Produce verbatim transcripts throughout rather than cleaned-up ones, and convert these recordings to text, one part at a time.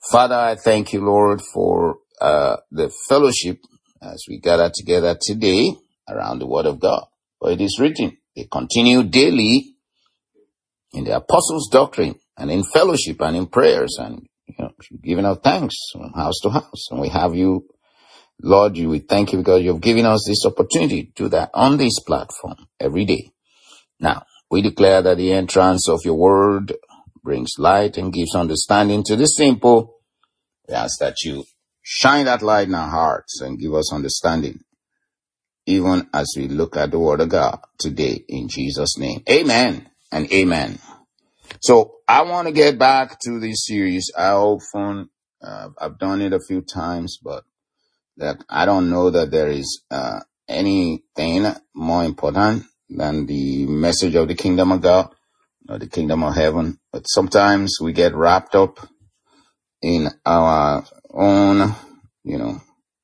Father, I thank you, Lord, for uh, the fellowship as we gather together today around the Word of God. For it is written, they continue daily in the apostles' doctrine and in fellowship and in prayers and you know, giving out thanks from house to house. And we have you, Lord, you we thank you because you've given us this opportunity to do that on this platform every day. Now, we declare that the entrance of your Word brings light and gives understanding to the simple. We ask that you shine that light in our hearts and give us understanding, even as we look at the Word of God today in Jesus' name. Amen and amen. So I want to get back to this series. I often, uh, I've done it a few times, but that I don't know that there is uh, anything more important than the message of the kingdom of God or the kingdom of heaven. But sometimes we get wrapped up in our own, you know,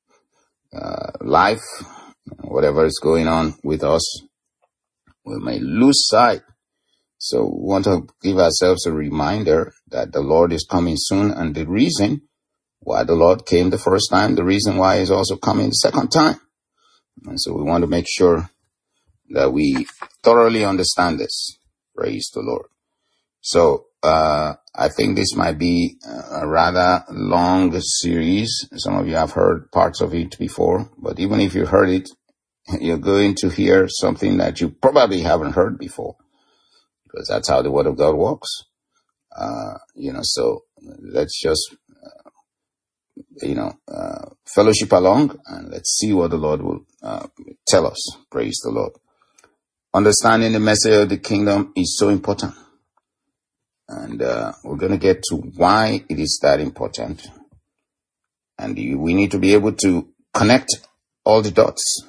uh, life, whatever is going on with us, we may lose sight. So we want to give ourselves a reminder that the Lord is coming soon, and the reason why the Lord came the first time, the reason why he's also coming the second time. And so we want to make sure that we thoroughly understand this. Praise the Lord. So, uh, I think this might be a rather long series. Some of you have heard parts of it before, but even if you heard it, you're going to hear something that you probably haven't heard before, because that's how the Word of God works. Uh, you know, so let's just, uh, you know, uh, fellowship along and let's see what the Lord will uh, tell us. Praise the Lord. Understanding the message of the kingdom is so important. And uh, we're going to get to why it is that important. And you, we need to be able to connect all the dots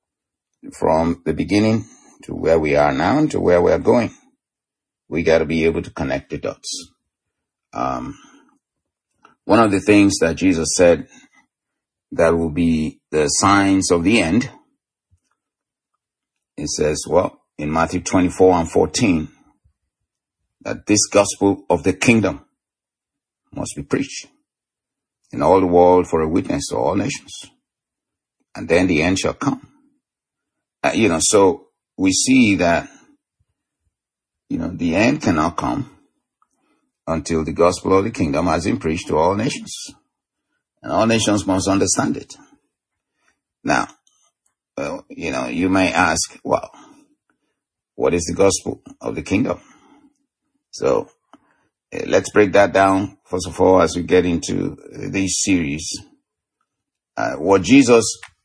from the beginning to where we are now to where we are going. We got to be able to connect the dots. Um, one of the things that Jesus said that will be the signs of the end, it says, well, in Matthew twenty-four and fourteen, that this gospel of the kingdom must be preached in all the world for a witness to all nations. And then the end shall come. Uh, you know, so we see that, you know, the end cannot come until the gospel of the kingdom has been preached to all nations. And all nations must understand it. Now, well, you know, you may ask, well, what is the gospel of the kingdom? So uh, let's break that down, first of all, as we get into uh, this series. Uh, what Jesus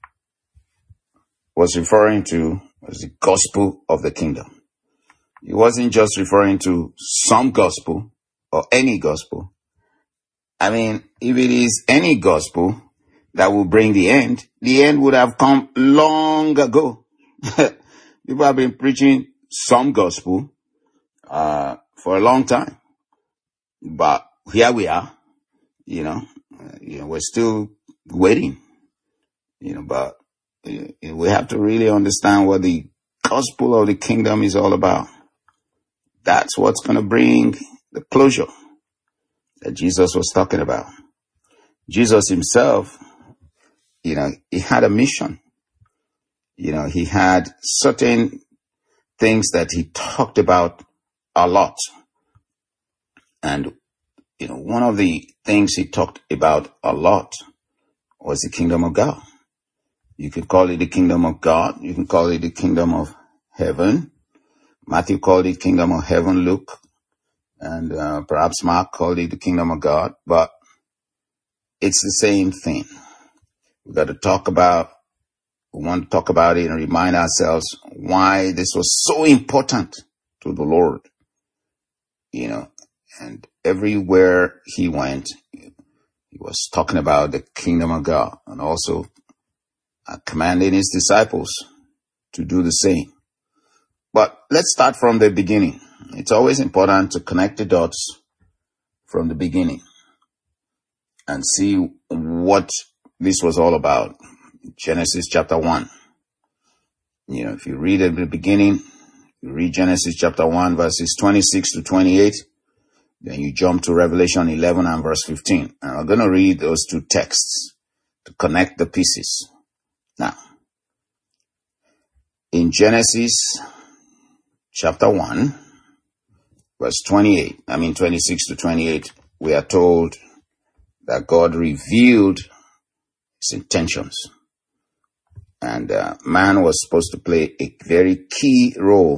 was referring to was the gospel of the kingdom. He wasn't just referring to some gospel or any gospel. I mean, if it is any gospel that will bring the end, the end would have come long ago. People have been preaching some gospel uh for a long time. But here we are, you know, uh, you know, we're still waiting, you know, but uh, we have to really understand what the gospel of the kingdom is all about. That's what's going to bring the closure that Jesus was talking about. Jesus himself, you know, he had a mission. You know, he had certain things that he talked about a lot. And, you know, one of the things he talked about a lot was the kingdom of God. You could call it the kingdom of God. You can call it the kingdom of heaven. Matthew called it kingdom of heaven, Luke, and uh, perhaps Mark called it the kingdom of God. But it's the same thing. We've got to talk about, we want to talk about it and remind ourselves why this was so important to the Lord. You know, and everywhere he went, he was talking about the kingdom of God and also uh, commanding his disciples to do the same. But let's start from the beginning. It's always important to connect the dots from the beginning and see what this was all about. Genesis chapter one. You know, if you read at the beginning, you read Genesis chapter one, verses twenty-six to twenty-eight, Then you jump to Revelation eleven and verse fifteen. And we're going to read those two texts to connect the pieces. Now, in Genesis chapter one, verse twenty-eight, I mean twenty-six to twenty-eight, we are told that God revealed his intentions. And uh, man was supposed to play a very key role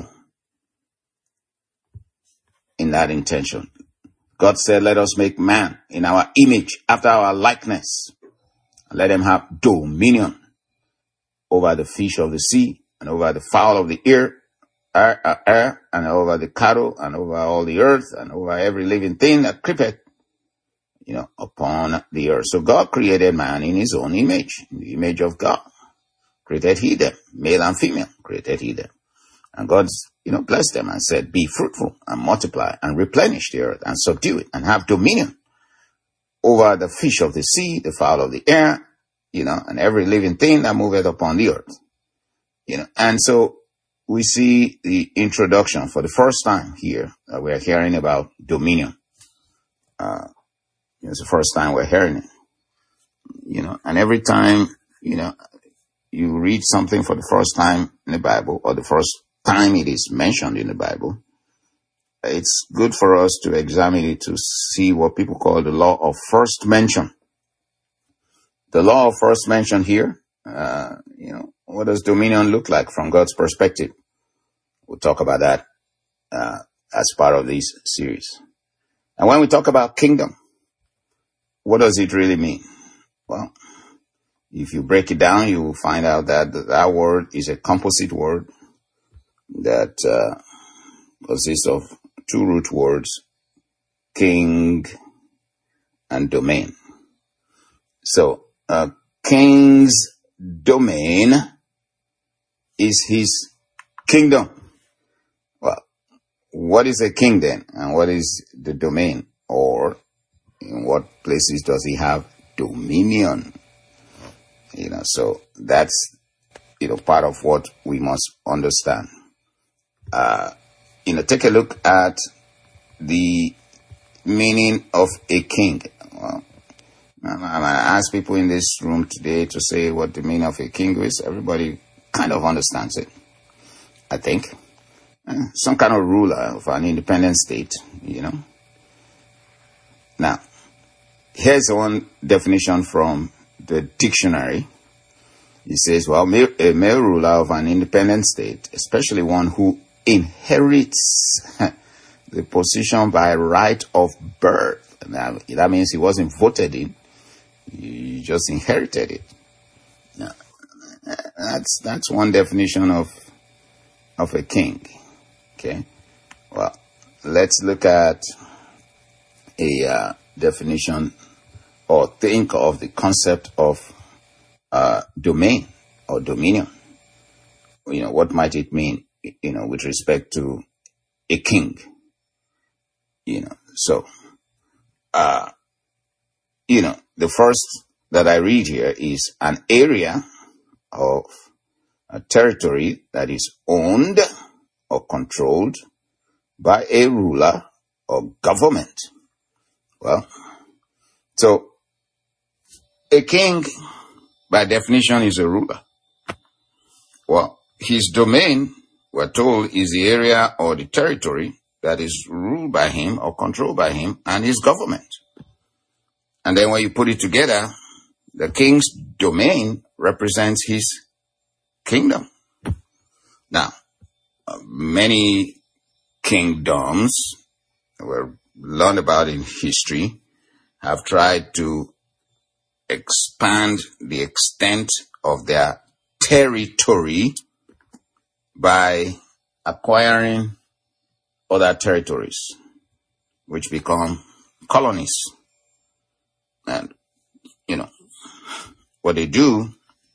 in that intention. God said, let us make man in our image, after our likeness. And let them have dominion over the fish of the sea, and over the fowl of the air, air, uh, air, and over the cattle, and over all the earth, and over every living thing that creepeth, you know, upon the earth. So God created man in his own image, in the image of God. Created he them, male and female, created he them. And God, you know, blessed them and said, be fruitful and multiply and replenish the earth and subdue it and have dominion over the fish of the sea, the fowl of the air, you know, and every living thing that moveth upon the earth. You know, and so we see the introduction for the first time here that we're hearing about dominion. Uh, it's the first time we're hearing it. You know, and every time, you know, you read something for the first time in the Bible, or the first time it is mentioned in the Bible, it's good for us to examine it to see what people call the law of first mention. The law of first mention here, uh, you know, what does dominion look like from God's perspective? We'll talk about that uh, as part of this series. And when we talk about kingdom, what does it really mean? Well, if you break it down, you will find out that that word is a composite word that uh, consists of two root words, king and domain. So, a king's domain is his kingdom. Well, what is a king then? And what is the domain? Or in what places does he have dominion? You know, so that's, you know, part of what we must understand. Uh, you know, take a look at the meaning of a king. Well, I'm going to ask people in this room today to say what the meaning of a king is. Everybody kind of understands it, I think. Uh, some kind of ruler of an independent state, you know. Now, here's one definition from the dictionary. It says, well, a male ruler of an independent state, especially one who inherits the position by right of birth. Now, that means he wasn't voted in. You just inherited it. Now, that's, that's one definition of, of a king. Okay. Well, let's look at a uh, definition, or think of the concept of uh, domain or dominion. You know, what might it mean, you know, with respect to a king? You know, so, uh, you know, the first that I read here is an area of a territory that is owned or controlled by a ruler or government. Well, so a king, by definition, is a ruler. Well, his domain, we're told, is the area or the territory that is ruled by him or controlled by him and his government. And then when you put it together, the king's domain represents his kingdom. Now, many kingdoms were learned about in history have tried to expand the extent of their territory by acquiring other territories, which become colonies. And, you know, what they do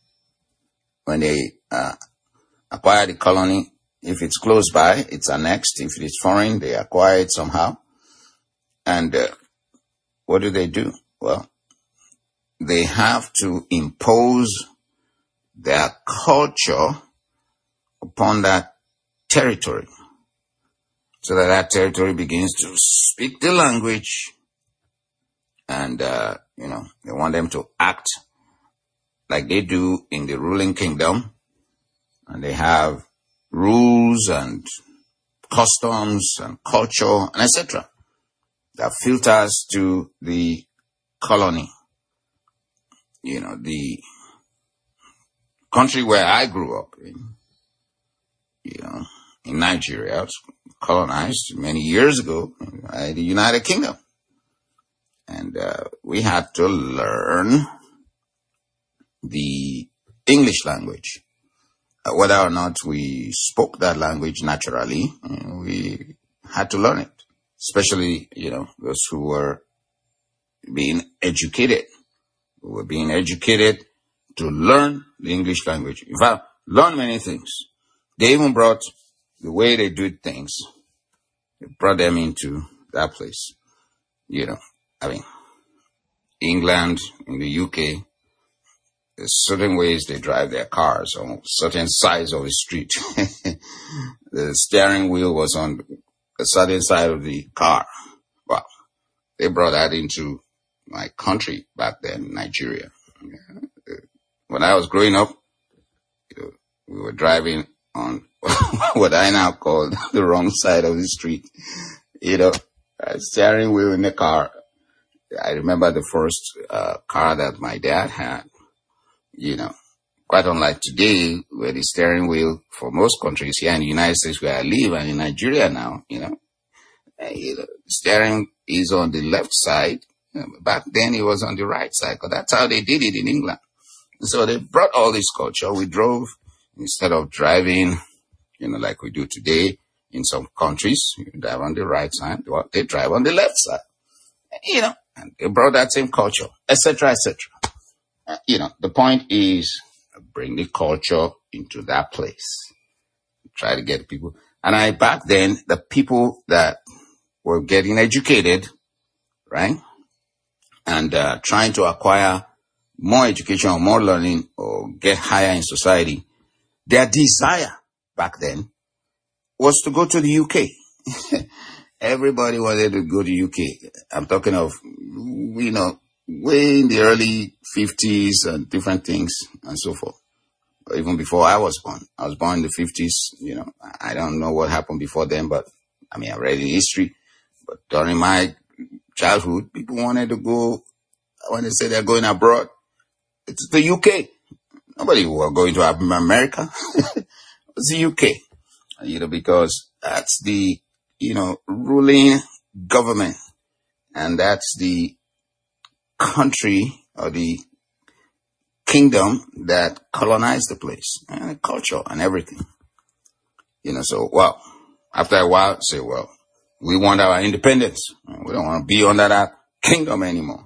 when they uh, acquire the colony, if it's close by, it's annexed. If it's foreign, they acquire it somehow. And uh, what do they do? Well, they have to impose their culture upon that territory. so that that territory begins to speak the language. And, uh, you know, they want them to act like they do in the ruling kingdom. And they have rules and customs and culture and et cetera that filters to the colony. You know, the country where I grew up in, you know, in Nigeria, I was colonized many years ago by the United Kingdom. And uh, we had to learn the English language. Uh, whether or not we spoke that language naturally, we had to learn it. Especially, you know, those who were being educated. Who were being educated to learn the English language. In fact, learn many things. They even brought the way they do things. They brought them into that place. You know, I mean, England, in the U K, there's certain ways they drive their cars on certain sides of the street. The steering wheel was on a certain side of the car. Wow. They brought that into my country back then, Nigeria. When I was growing up, you know, we were driving on what I now call the wrong side of the street. You know, a steering wheel in the car. I remember the first uh, car that my dad had. You know, quite unlike today, where the steering wheel for most countries here in the United States where I live and in Nigeria now, you know, you know, steering is on the left side. You know, back then it was on the right side, because that's how they did it in England. So they brought all this culture. We drove, instead of driving, you know, like we do today in some countries, you drive on the right side, well, they drive on the left side. You know, and they brought that same culture, et cetera, et cetera. Uh, you know, the point is bring the culture into that place. Try to get people. And I, back then, the people that were getting educated, right, and uh, trying to acquire more education or more learning or get higher in society, their desire back then was to go to the U K. Everybody wanted to go to U K. I'm talking of, you know, way in the early fifties and different things and so forth. Even before I was born. I was born in the fifties, you know. I don't know what happened before then, but I mean, I read in history. But during my childhood, people wanted to go, when they say they're going abroad, it's the U K. Nobody was going to America. It's the U K. You know, because that's the, you know, ruling government. And that's the country or the kingdom that colonized the place and the culture and everything. You know, so, well, after a while, say, well, we want our independence. We don't want to be under that kingdom anymore.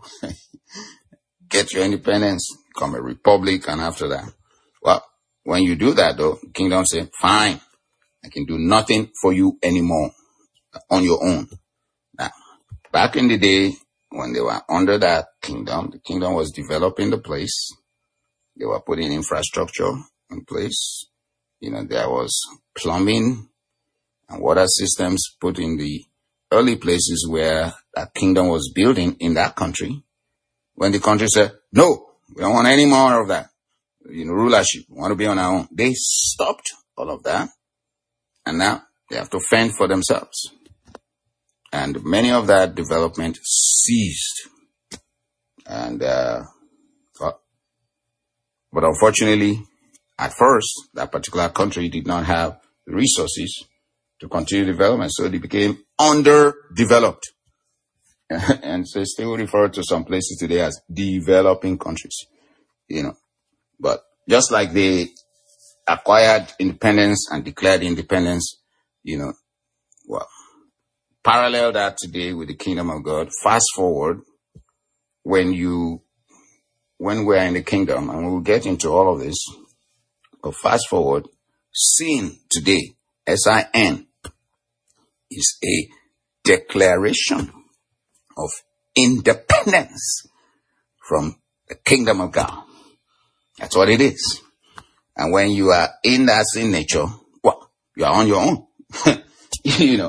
Get your independence, become a republic, and after that, well, when you do that, though, the kingdom say, fine, I can do nothing for you anymore on your own. Now, back in the day, when they were under that kingdom, the kingdom was developing the place. They were putting infrastructure in place. You know, there was plumbing and water systems put in the early places where that kingdom was building in that country. When the country said, no, we don't want any more of that, you know, rulership, we want to be on our own, they stopped all of that. And now they have to fend for themselves. And many of that development ceased. And, uh, but unfortunately, at first, that particular country did not have the resources to continue development. So they became underdeveloped. And so still refer to some places today as developing countries, you know. But just like they acquired independence and declared independence, you know, well, parallel that today with the kingdom of God. Fast forward, when you, when we're in the kingdom, and we'll get into all of this, but fast forward, sin today, S I N, is a declaration of independence from the kingdom of God. That's what it is. And when you are in that sin nature, well, you are on your own. You know,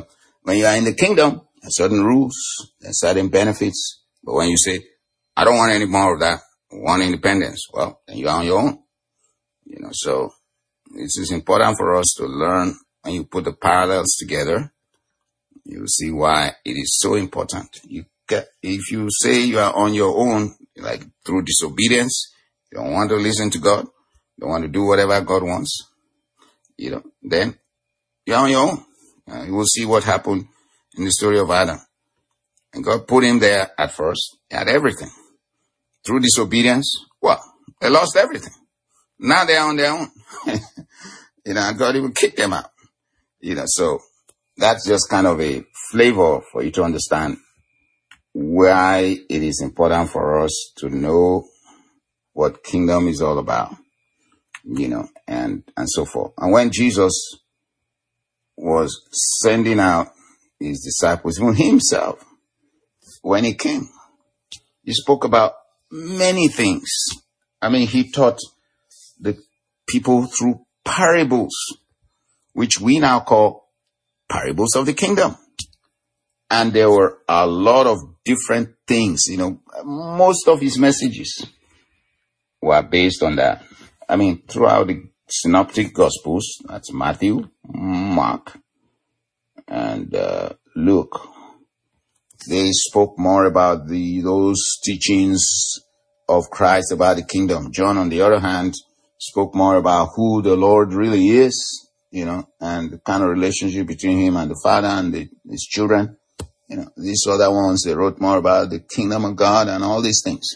When you are in the kingdom, there are certain rules, there are certain benefits. But when you say, I don't want any more of that, I want independence, well, then you are on your own. You know, so it is important for us to learn. When you put the parallels together, you'll see why it is so important. You get, if you say you are on your own, like through disobedience, you don't want to listen to God, you don't want to do whatever God wants, you know, then you're on your own. Uh, you will see what happened in the story of Adam. And God put him there at first. He had everything. Through disobedience, well, they lost everything. Now they're on their own. You know, and God even kicked them out. You know, so that's just kind of a flavor for you to understand why it is important for us to know what kingdom is all about, you know, and, and so forth. And when Jesus was sending out his disciples, even himself, when he came, he spoke about many things. I mean, he taught the people through parables, which we now call parables of the kingdom. And there were a lot of different things, you know, most of his messages were based on that. I mean, throughout the synoptic gospels, that's Matthew, Mark, and uh, Luke, they spoke more about the those teachings of Christ about the kingdom. John, on the other hand, spoke more about who the Lord really is, you know, and the kind of relationship between him and the Father and the, his children. You know, these other ones, they wrote more about the kingdom of God and all these things.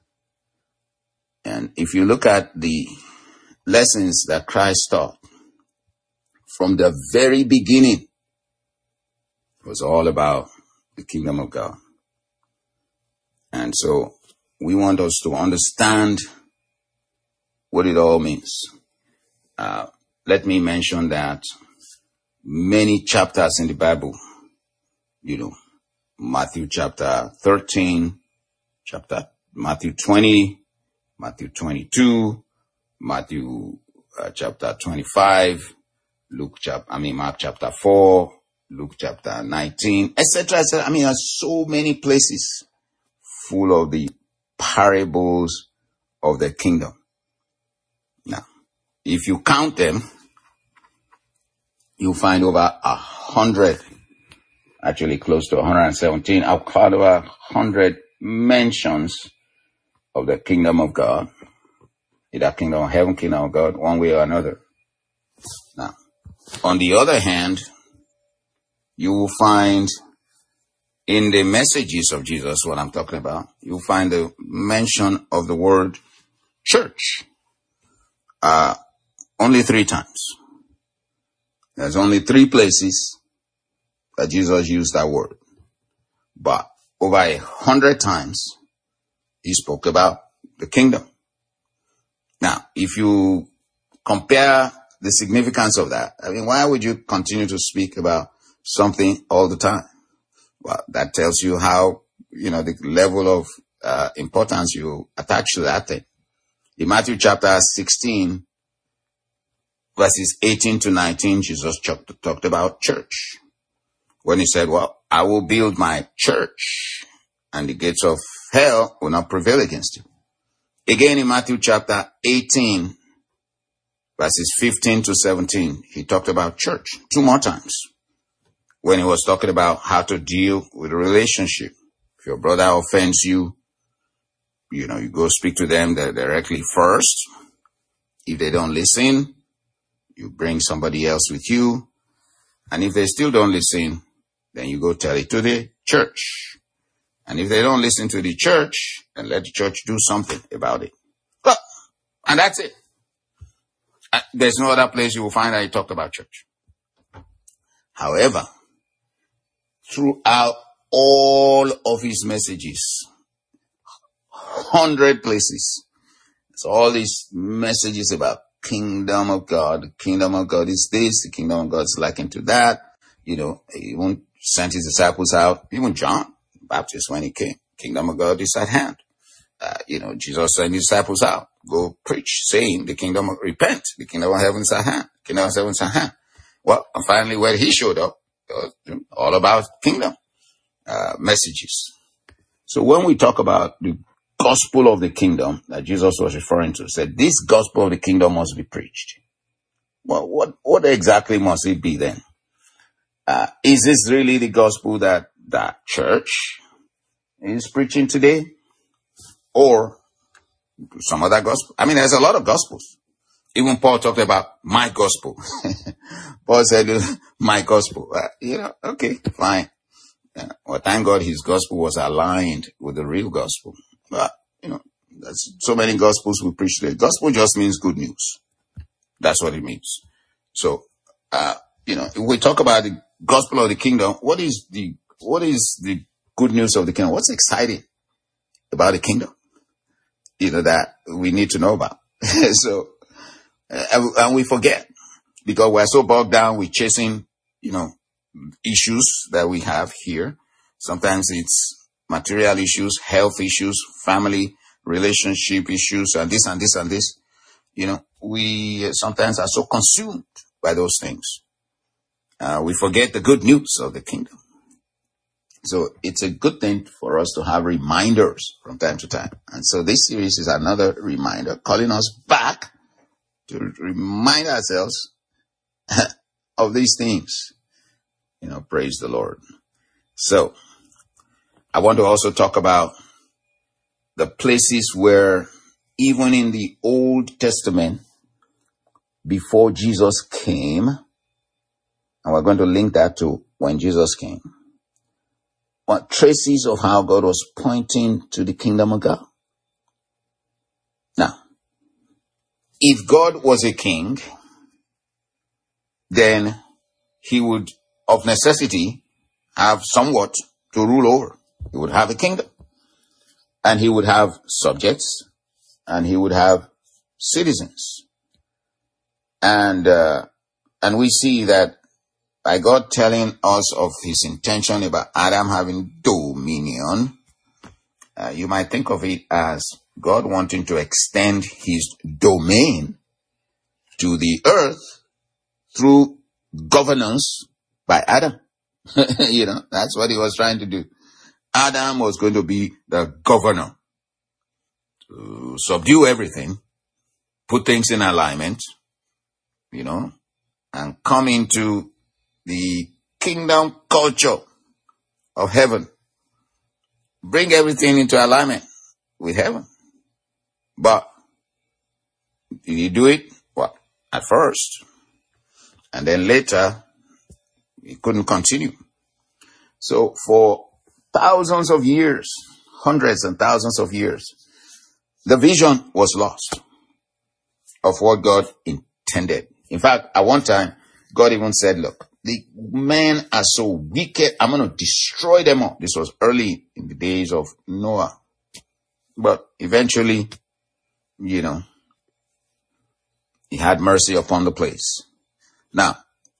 And if you look at the lessons that Christ taught from the very beginning, it was all about the kingdom of God. And so we want us to understand what it all means. Uh, let me mention that many chapters in the Bible, you know, Matthew chapter thirteen, chapter Matthew twenty, Matthew twenty-two, Matthew uh, chapter twenty-five, Luke chapter, I mean Mark chapter four, Luke chapter nineteen, et cetera, et cetera. I mean, there's so many places full of the parables of the kingdom. Now, if you count them, you'll find over a hundred, actually close to one hundred seventeen. I'll count over a hundred mentions of the kingdom of God, either kingdom of heaven, kingdom of God, one way or another. Now, on the other hand, you will find in the messages of Jesus, what I'm talking about, you'll find the mention of the word church uh, only three times. There's only three places that Jesus used that word. But over a hundred times, he spoke about the kingdom. Now, if you compare the significance of that, I mean, why would you continue to speak about something all the time? Well, that tells you how, you know, the level of uh, importance you attach to that thing. In Matthew chapter sixteen, verses eighteen to nineteen, Jesus talked about church. When he said, well, I will build my church and the gates of hell will not prevail against you. Again, in Matthew chapter eighteen, verses fifteen to seventeen, he talked about church two more times. When he was talking about how to deal with a relationship. If your brother offends you, you know, you go speak to them directly first. If they don't listen, you bring somebody else with you. And if they still don't listen, then you go tell it to the church. And if they don't listen to the church, then let the church do something about it. Well, and that's it. There's no other place you will find that he talked about church. However, throughout all of his messages, hundred places, it's all these messages about kingdom of God. The kingdom of God is this, the kingdom of God is likened to that. You know, he even sent his disciples out, even John Baptist when he came. Kingdom of God is at hand. Uh, you know, Jesus sent his disciples out, go preach, saying the kingdom of, repent, the kingdom of heaven is at hand. Kingdom of heaven is at hand. Well, and finally when he showed up, all about kingdom uh, messages. So when we talk about the gospel of the kingdom that Jesus was referring to, said this gospel of the kingdom must be preached. Well, what, what exactly must it be then? Uh, is this really the gospel that the church is preaching today? Or some other gospel? I mean, there's a lot of gospels. Even Paul talked about my gospel. Paul said, my gospel. Uh, you know, okay, fine. Uh, well, thank God his gospel was aligned with the real gospel. But, you know, there's so many gospels we preach today. Gospel just means good news. That's what it means. So, uh, you know, if we talk about the gospel of the kingdom, what is the, what is the good news of the kingdom? What's exciting about the kingdom? You know, that we need to know about. So, uh, and we forget because we're so bogged down with chasing, you know, issues that we have here. Sometimes it's material issues, health issues, family relationship issues, and this and this and this. You know, we sometimes are so consumed by those things. Uh, we forget the good news of the kingdom. So it's a good thing for us to have reminders from time to time. And so this series is another reminder, calling us back to remind ourselves of these things. You know, praise the Lord. So I want to also talk about the places where even in the Old Testament, before Jesus came, and we're going to link that to when Jesus came, what traces of how God was pointing to the kingdom of God. Now, if God was a king, then he would, of necessity, have somewhat to rule over. He would have a kingdom. And he would have subjects. And he would have citizens. And, uh, and we see that by God telling us of his intention about Adam having dominion, uh, you might think of it as God wanting to extend his domain to the earth through governance by Adam. You know, that's what he was trying to do. Adam was going to be the governor, to subdue everything, put things in alignment, you know, and come into the kingdom culture of heaven. Bring everything into alignment with heaven. But did he do it? Well, at first. And then later, he couldn't continue. So for thousands of years, hundreds and thousands of years, the vision was lost of what God intended. In fact, at one time, God even said, look, the men are so wicked, I'm going to destroy them all. This was early in the days of Noah. But eventually, you know, he had mercy upon the place. Now,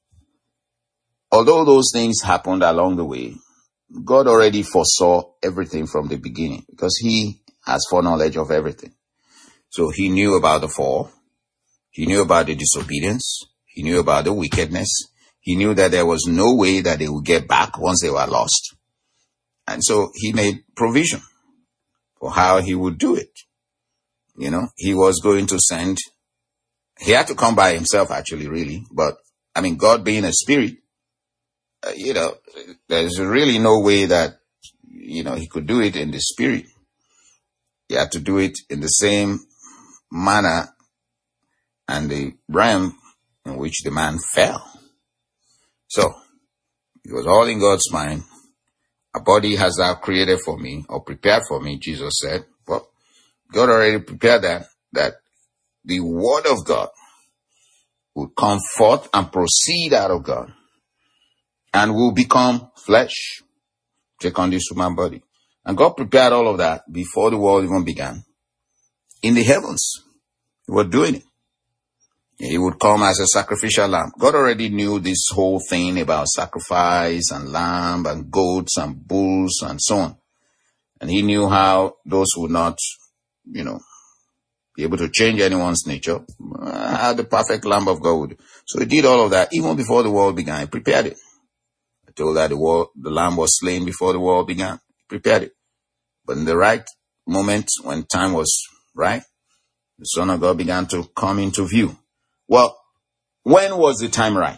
although those things happened along the way, God already foresaw everything from the beginning because he has foreknowledge of everything. So he knew about the fall. He knew about the disobedience. He knew about the wickedness. He knew that there was no way that they would get back once they were lost. And so he made provision for how he would do it. You know, he was going to send, he had to come by himself actually, really. But, I mean, God being a spirit, uh, you know, there's really no way that, you know, he could do it in the spirit. He had to do it in the same manner and the realm in which the man fell. So, it was all in God's mind. A body has thou created for me, or prepared for me, Jesus said. Well, God already prepared that, that the word of God would come forth and proceed out of God and will become flesh, take on this human body. And God prepared all of that before the world even began. In the heavens, he was doing it. He would come as a sacrificial lamb. God already knew this whole thing about sacrifice and lamb and goats and bulls and so on. And he knew how those would not, you know, be able to change anyone's nature. How the perfect lamb of God would. So he did all of that even before the world began. He prepared it. told that the world, the lamb was slain before the world began. He prepared it. But in the right moment, when time was right, the Son of God began to come into view. Well, when was the time right?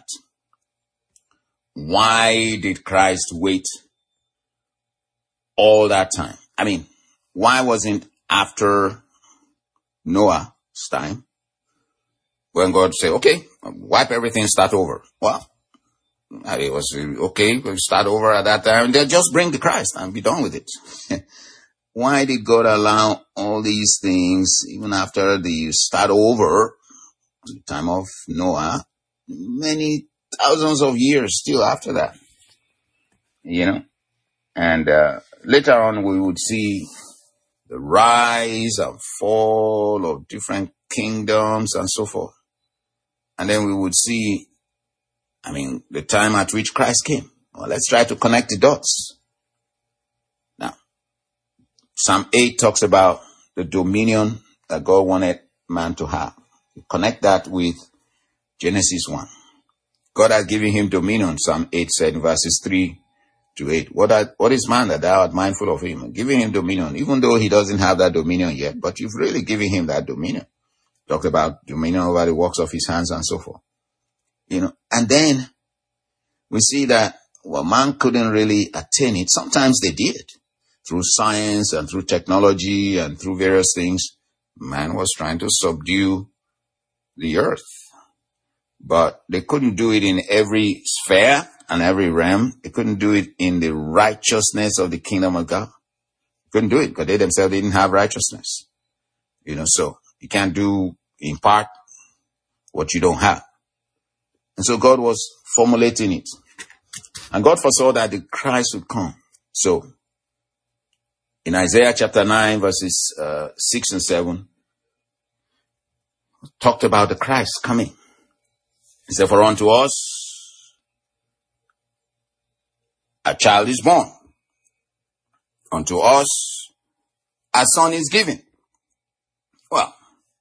Why did Christ wait all that time? I mean, why wasn't after Noah's time when God said, okay, wipe everything, start over? Well, it was okay, we'll start over at that time. They'll just bring the Christ and be done with it. Why did God allow all these things even after the start over, the time of Noah, many thousands of years still after that? You know? And uh, later on we would see the rise and fall of different kingdoms and so forth. And then we would see, I mean, the time at which Christ came. Well, let's try to connect the dots. Psalm eight talks about the dominion that God wanted man to have. Connect that with Genesis one. God has given him dominion, Psalm eight said in verses three to eight. What, are, what is man that thou art mindful of him? Giving him dominion, even though he doesn't have that dominion yet, but you've really given him that dominion. Talked about dominion over the works of his hands and so forth. You know, and then we see that, well, man couldn't really attain it. Sometimes they did. Through science and through technology and through various things, man was trying to subdue the earth. But they couldn't do it in every sphere and every realm. They couldn't do it in the righteousness of the kingdom of God. Couldn't do it because they themselves didn't have righteousness. You know, so you can't do in part what you don't have. And so God was formulating it. And God foresaw that the Christ would come. So, in Isaiah chapter nine, verses uh, six and seven, talked about the Christ coming. He said, for unto us a child is born. Unto us a son is given. Well,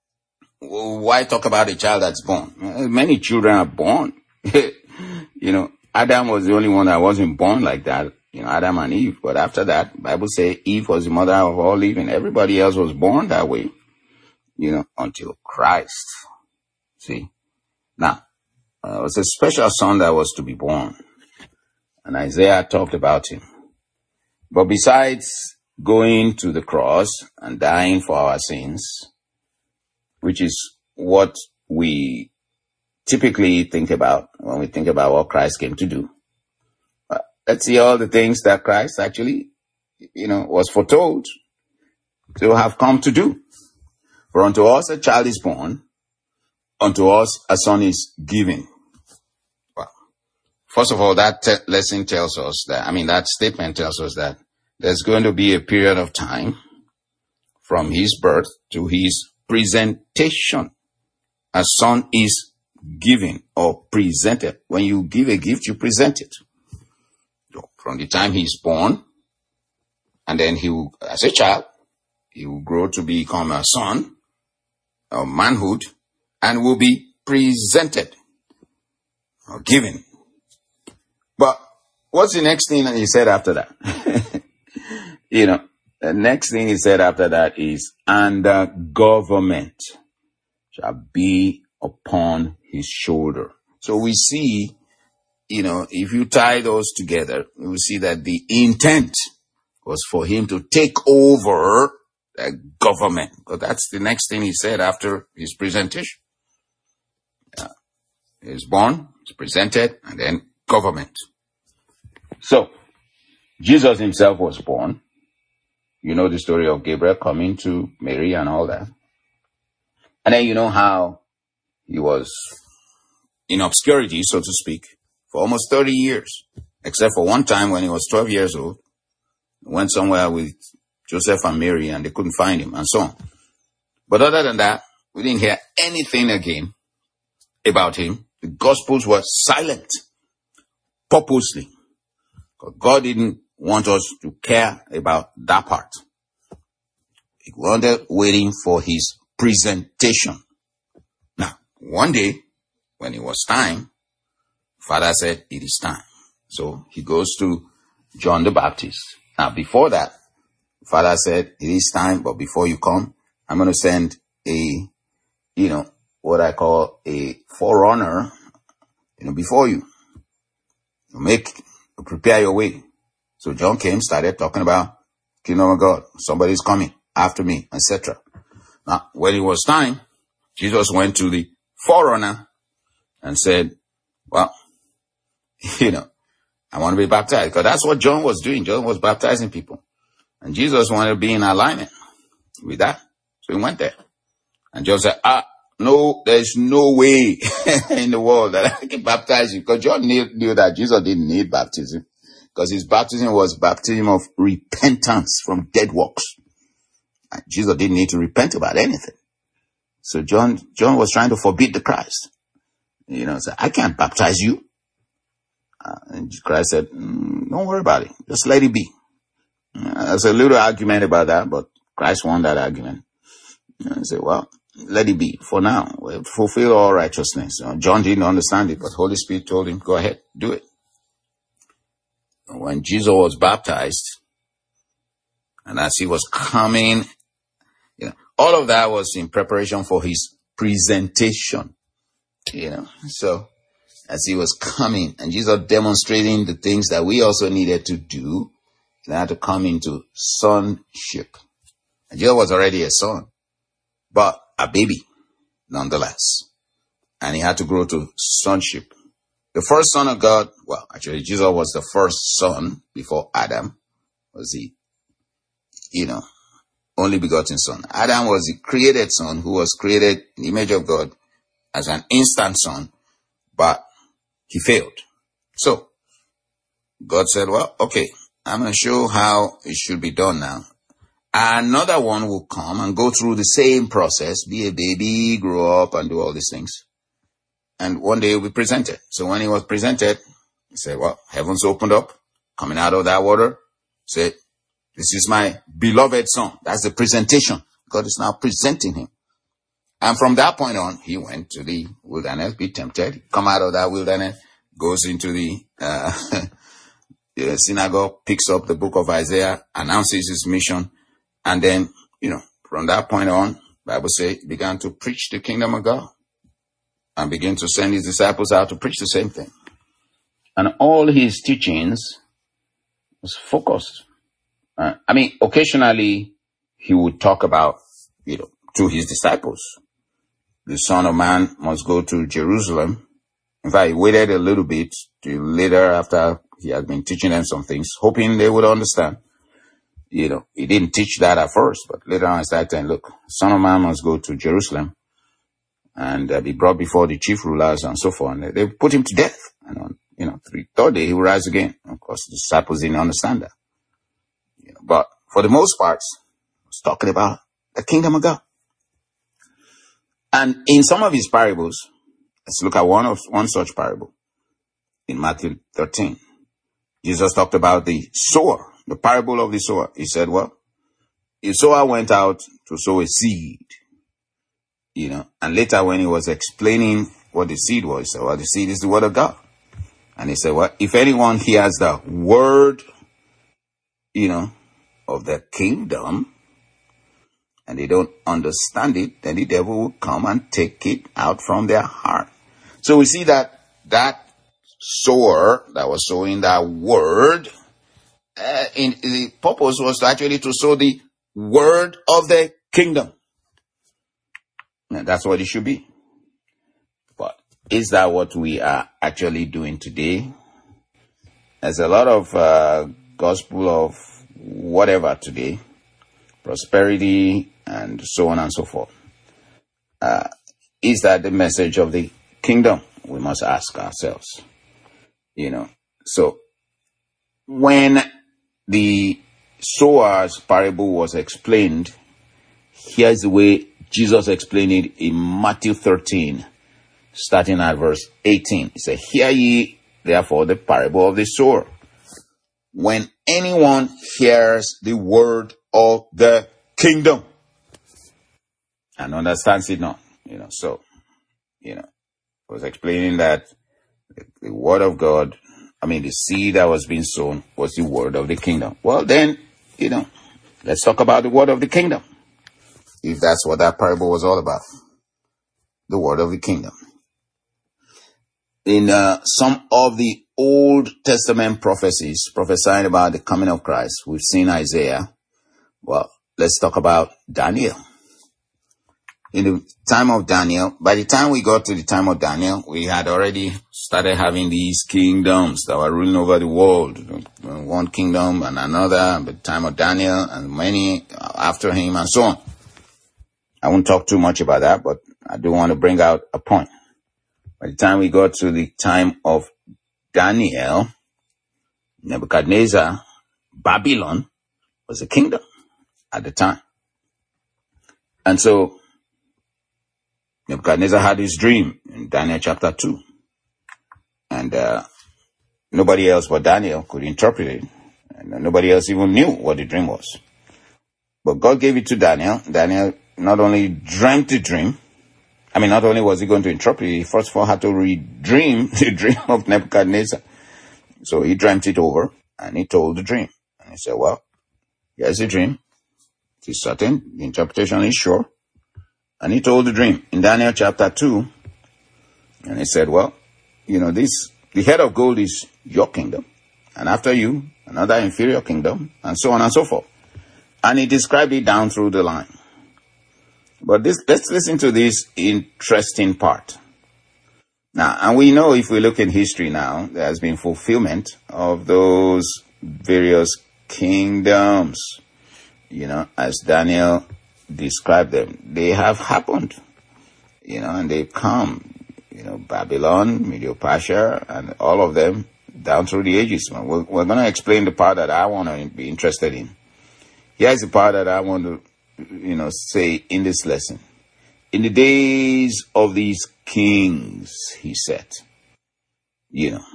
why talk about a child that's born? Many children are born. You know, Adam was the only one that wasn't born like that. You know, Adam and Eve. But after that, the Bible says Eve was the mother of all living. Everybody else was born that way, you know, until Christ. See? Now, uh, it was a special son that was to be born. And Isaiah talked about him. But besides going to the cross and dying for our sins, which is what we typically think about when we think about what Christ came to do, let's see all the things that Christ actually, you know, was foretold to have come to do. For unto us a child is born, unto us a son is given. Well, first of all, that te- lesson tells us that, I mean, that statement tells us that there's going to be a period of time from his birth to his presentation. A son is given or presented. When you give a gift, you present it. From the time he's born, and then he will, as a child, he will grow to become a son, of manhood, and will be presented or given. But what's the next thing that he said after that? You know, the next thing he said after that is, and the government shall be upon his shoulder. So we see, you know, if you tie those together, you will see that the intent was for him to take over the government. Because that's the next thing he said after his presentation. Uh, he was born, he's presented, and then government. So, Jesus himself was born. You know the story of Gabriel coming to Mary and all that. And then you know how he was in obscurity, so to speak, for almost thirty years, except for one time when he was twelve years old, went somewhere with Joseph and Mary and they couldn't find him and so on. But other than that, we didn't hear anything again about him. The Gospels were silent purposely. God didn't want us to care about that part. He wanted waiting for his presentation. Now, one day, when it was time, Father said, it is time. So he goes to John the Baptist. Now, before that, Father said, it is time, but before you come, I'm going to send a, you know, what I call a forerunner, you know, before you. Make, prepare your way. So John came, started talking about kingdom of God. Somebody's coming after me, et cetera. Now, when it was time, Jesus went to the forerunner and said, well, you know, I want to be baptized. Because that's what John was doing. John was baptizing people. And Jesus wanted to be in alignment with that. So he went there. And John said, ah, no, there's no way in the world that I can baptize you. Because John knew, knew that Jesus didn't need baptism. Because his baptism was baptism of repentance from dead works. And Jesus didn't need to repent about anything. So John, John was trying to forbid the Christ. You know, say, I can't baptize you. Uh, and Christ said, mm, don't worry about it. Just let it be. Uh, there's a little argument about that, but Christ won that argument. And he said, well, let it be for now. We'll fulfill all righteousness. Uh, John didn't understand it, but Holy Spirit told him, go ahead, do it. When Jesus was baptized, and as he was coming, you know, all of that was in preparation for his presentation, you know. So as he was coming, and Jesus demonstrating the things that we also needed to do, he had to come into sonship. And Jesus was already a son, but a baby nonetheless. And he had to grow to sonship. The first son of God, well, actually, Jesus was the first son before Adam was the, you know, only begotten son. Adam was the created son who was created in the image of God as an instant son, but he failed. So God said, well, okay, I'm going to show how it should be done now. Another one will come and go through the same process, be a baby, grow up and do all these things. And one day he'll be presented. So when he was presented, he said, well, heavens opened up, coming out of that water, said, this is my beloved son. That's the presentation. God is now presenting him. And from that point on, he went to the wilderness, be tempted, come out of that wilderness, goes into the, uh, the synagogue, picks up the book of Isaiah, announces his mission. And then, you know, from that point on, Bible says, he began to preach the kingdom of God and began to send his disciples out to preach the same thing. And all his teachings was focused. Uh, I mean, occasionally he would talk about, you know, to his disciples, the Son of Man must go to Jerusalem. In fact, he waited a little bit till later after he had been teaching them some things, hoping they would understand. You know, he didn't teach that at first, but later on he started saying, look, Son of Man must go to Jerusalem and uh, be brought before the chief rulers and so forth. And they put him to death. And on, you know, three, third day he will rise again. Of course, the disciples didn't understand that. You know, but for the most part, he was talking about the kingdom of God. And in some of his parables, let's look at one of one such parable in Matthew thirteen. Jesus talked about the sower, the parable of the sower. He said, well, the sower went out to sow a seed, you know, and later when he was explaining what the seed was, he said, well, the seed is the word of God. And he said, well, if anyone hears the word, you know, of the kingdom, and they don't understand it, then the devil will come and take it out from their heart. So we see that that sower that was sowing that word, uh, in the purpose was actually to sow the word of the kingdom. And that's what it should be. But is that what we are actually doing today? There's a lot of uh, gospel of whatever today, prosperity and so on and so forth. Uh, is that the message of the kingdom? We must ask ourselves. You know, so when the sower's parable was explained, here's the way Jesus explained it in Matthew thirteen, starting at verse eighteen. He said, hear ye therefore the parable of the sower. When anyone hears the word of the kingdom and understands it not, you know, so, you know, I was explaining that the word of God I mean, the seed that was being sown was the word of the kingdom. Well, then, you know, let's talk about the word of the kingdom. If that's what that parable was all about. The word of the kingdom. In uh, some of the Old Testament prophecies prophesying about the coming of Christ, we've seen Isaiah. Well, let's talk about Daniel. In the time of Daniel, by the time we got to the time of Daniel, we had already started having these kingdoms that were ruling over the world. One kingdom and another, by the time of Daniel, and many after him, and so on. I won't talk too much about that, but I do want to bring out a point. By the time we got to the time of Daniel, Nebuchadnezzar, Babylon was a kingdom at the time. And so, Nebuchadnezzar had his dream in Daniel chapter two. And uh, nobody else but Daniel could interpret it. And nobody else even knew what the dream was. But God gave it to Daniel. Daniel not only dreamt the dream, I mean, not only was he going to interpret it, he first of all had to re-dream the dream of Nebuchadnezzar. So he dreamt it over, and he told the dream. And he said, well, here's the dream. It is certain. The interpretation is sure. And he told the dream in Daniel chapter two. And he said, well, you know, this, the head of gold is your kingdom. And after you, another inferior kingdom, and so on and so forth. And he described it down through the line. But this, let's listen to this interesting part. Now, and we know if we look in history now, there has been fulfillment of those various kingdoms, you know, as Daniel described them. They have happened, you know, and they've come, you know, Babylon, Medo-Persia, and all of them down through the ages. We're, we're going to explain the part that I want to be interested in. Here's the part that I want to, you know, say in this lesson. In the days of these kings, he said, you know,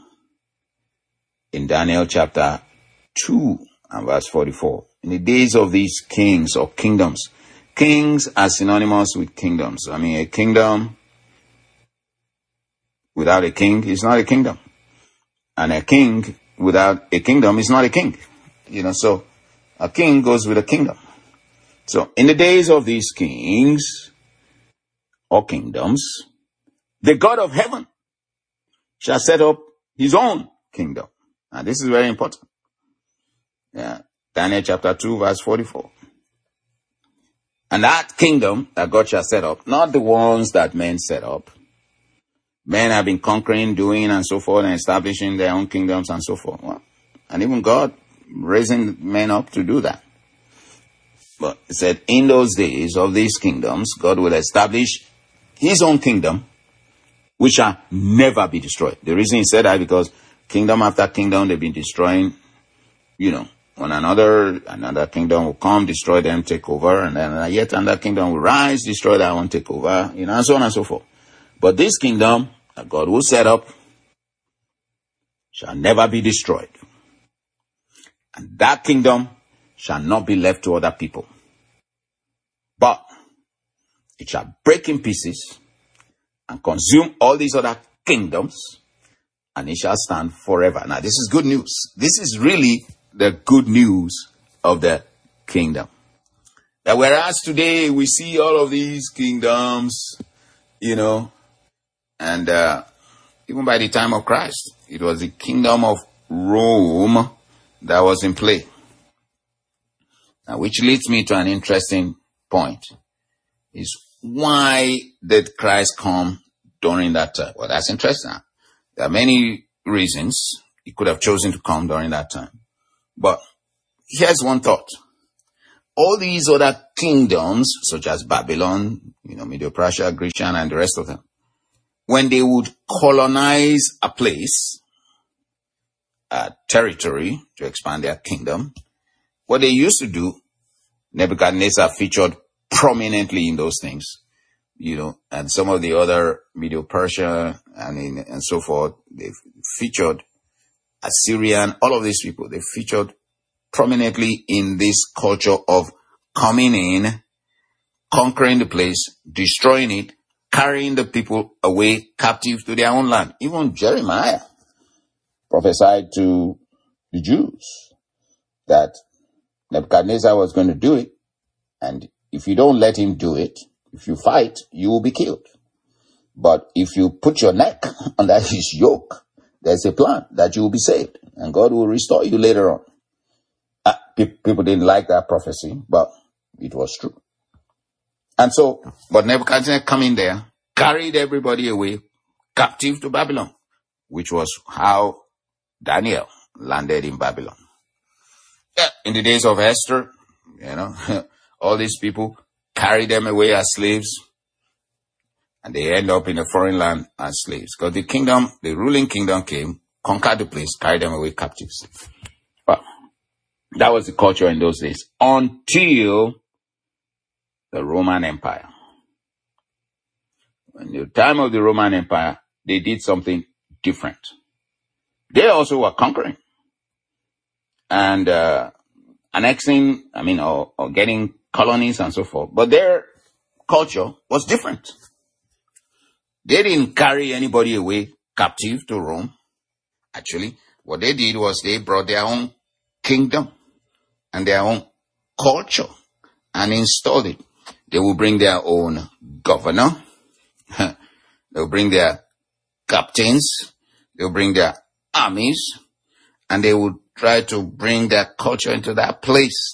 in Daniel chapter two and verse forty-four, in the days of these kings or kingdoms, kings are synonymous with kingdoms. I mean, a kingdom without a king is not a kingdom. And a king without a kingdom is not a king. You know, so a king goes with a kingdom. So, in the days of these kings or kingdoms, the God of heaven shall set up his own kingdom. And this is very important. Yeah. Daniel chapter two, verse forty-four. And that kingdom that God shall set up, not the ones that men set up. Men have been conquering, doing, and so forth, and establishing their own kingdoms and so forth. Well, and even God raising men up to do that. But it said, in those days of these kingdoms, God will establish his own kingdom, which shall never be destroyed. The reason he said that is because kingdom after kingdom, they've been destroying, you know, one another. Another kingdom will come, destroy them, take over, and then yet another kingdom will rise, destroy that one, take over, you know, and so on and so forth. But this kingdom that God will set up shall never be destroyed. And that kingdom shall not be left to other people. But it shall break in pieces and consume all these other kingdoms, and it shall stand forever. Now, this is good news. This is really the good news of the kingdom. That whereas today we see all of these kingdoms, you know, and uh, even by the time of Christ, it was the kingdom of Rome that was in play. Now, which leads me to an interesting point, is why did Christ come during that time? Well, that's interesting. There are many reasons he could have chosen to come during that time. But here's one thought. All these other kingdoms, such as Babylon, you know, Medo-Persia, Grecian, and the rest of them, when they would colonize a place, a territory to expand their kingdom, what they used to do, Nebuchadnezzar featured prominently in those things, you know, and some of the other Medo-Persia and in, and so forth, they featured Assyrian, all of these people, they featured prominently in this culture of coming in, conquering the place, destroying it, carrying the people away captive to their own land. Even Jeremiah, prophesied to the Jews that Nebuchadnezzar was going to do it. And if you don't let him do it, if you fight, you will be killed. But if you put your neck under his yoke, there's a plan that you will be saved. And God will restore you later on. Uh, pe- people didn't like that prophecy, but it was true. And so, but Nebuchadnezzar coming there, carried everybody away, captive to Babylon, which was how Daniel landed in Babylon. Yeah, in the days of Esther, you know, all these people carry them away as slaves, and they end up in a foreign land as slaves. Because the kingdom, the ruling kingdom came, conquered the place, carried them away captives. But that was the culture in those days until the Roman Empire. In the time of the Roman Empire, they did something different. They also were conquering and uh, annexing, I mean, or, or getting colonies and so forth. But their culture was different. They didn't carry anybody away captive to Rome. Actually, what they did was they brought their own kingdom and their own culture and installed it. They will bring their own governor. They'll bring their captains. They'll bring their armies. And they will try to bring their culture into that place.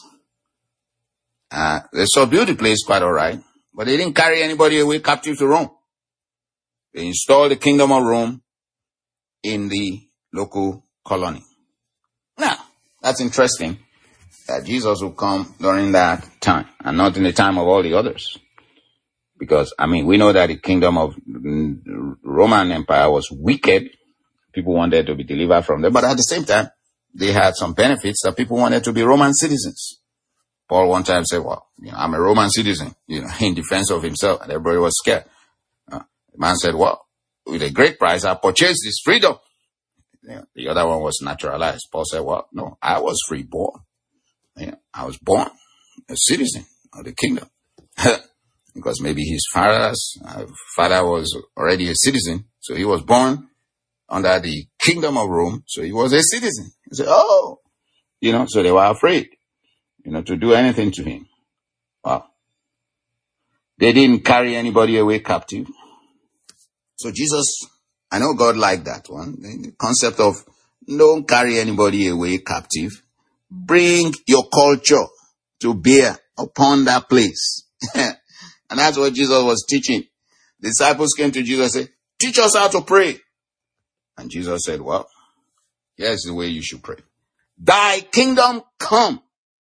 Uh, they subdued the place quite all right. But they didn't carry anybody away captive to Rome. They installed the kingdom of Rome in the local colony. Now, that's interesting that Jesus will come during that time and not in the time of all the others. Because, I mean, we know that the kingdom of Roman Empire was wicked. People wanted to be delivered from them. But at the same time, they had some benefits that people wanted to be Roman citizens. Paul one time said, well, you know, I'm a Roman citizen, you know, in defense of himself. And everybody was scared. Uh, the man said, well, with a great price, I purchased this freedom. You know, the other one was naturalized. Paul said, well, no, I was free born. You know, I was born a citizen of the kingdom. Because maybe his father's uh, father was already a citizen. So he was born under the kingdom of Rome. So he was a citizen. He said, oh, you know, so they were afraid, you know, to do anything to him. Wow. They didn't carry anybody away captive. So Jesus, I know God liked that one. The concept of don't carry anybody away captive. Bring your culture to bear upon that place. And that's what Jesus was teaching. The disciples came to Jesus and said, teach us how to pray. And Jesus said, well, here's the way you should pray. Thy kingdom come.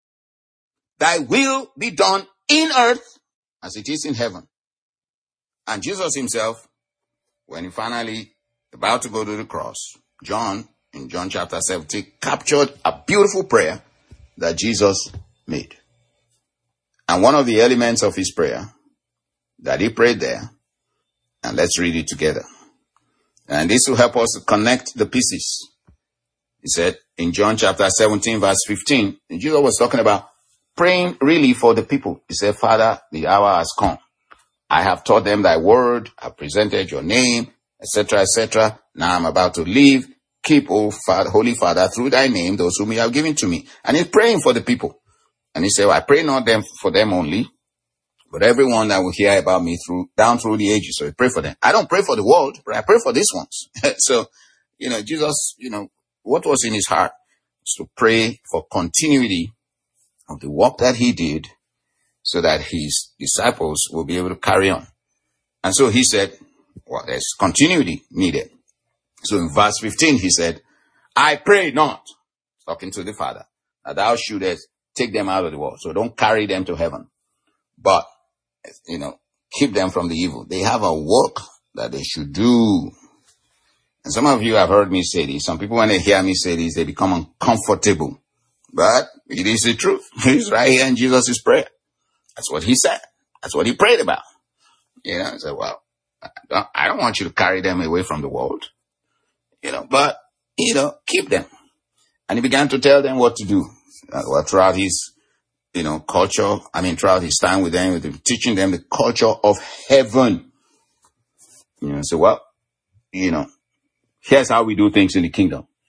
Thy will be done in earth as it is in heaven. And Jesus himself, when he finally about to go to the cross, John, in John chapter seventeen, captured a beautiful prayer that Jesus made. And one of the elements of his prayer that he prayed there, and let's read it together. And this will help us to connect the pieces. He said in John chapter seventeen, verse fifteen, Jesus was talking about praying really for the people. He said, Father, the hour has come. I have taught them thy word. I presented your name, et cetera, et cetera. Now I'm about to leave. Keep, O Father, Holy Father, through thy name, those whom you have given to me. And he's praying for the people. And he said, well, I pray not them for them only, but everyone that will hear about me through down through the ages. So I pray for them. I don't pray for the world, but I pray for these ones. So, you know, Jesus, you know, what was in his heart was to pray for continuity of the work that he did so that his disciples will be able to carry on. And so he said, well, there's continuity needed. So in verse fifteen, he said, I pray not, talking to the Father, that thou shouldest take them out of the world. So don't carry them to heaven, but, you know, keep them from the evil. They have a work that they should do. And some of you have heard me say this. Some people, when they hear me say this, they become uncomfortable. But it is the truth. It's right here in Jesus' prayer. That's what he said. That's what he prayed about. You know, I said, well, I don't, I don't want you to carry them away from the world. You know, but, you know, keep them. And he began to tell them what to do. Uh, well, throughout his, you know, culture, I mean, throughout his time with them, with him, teaching them the culture of heaven. You know, so, well, you know, here's how we do things in the kingdom.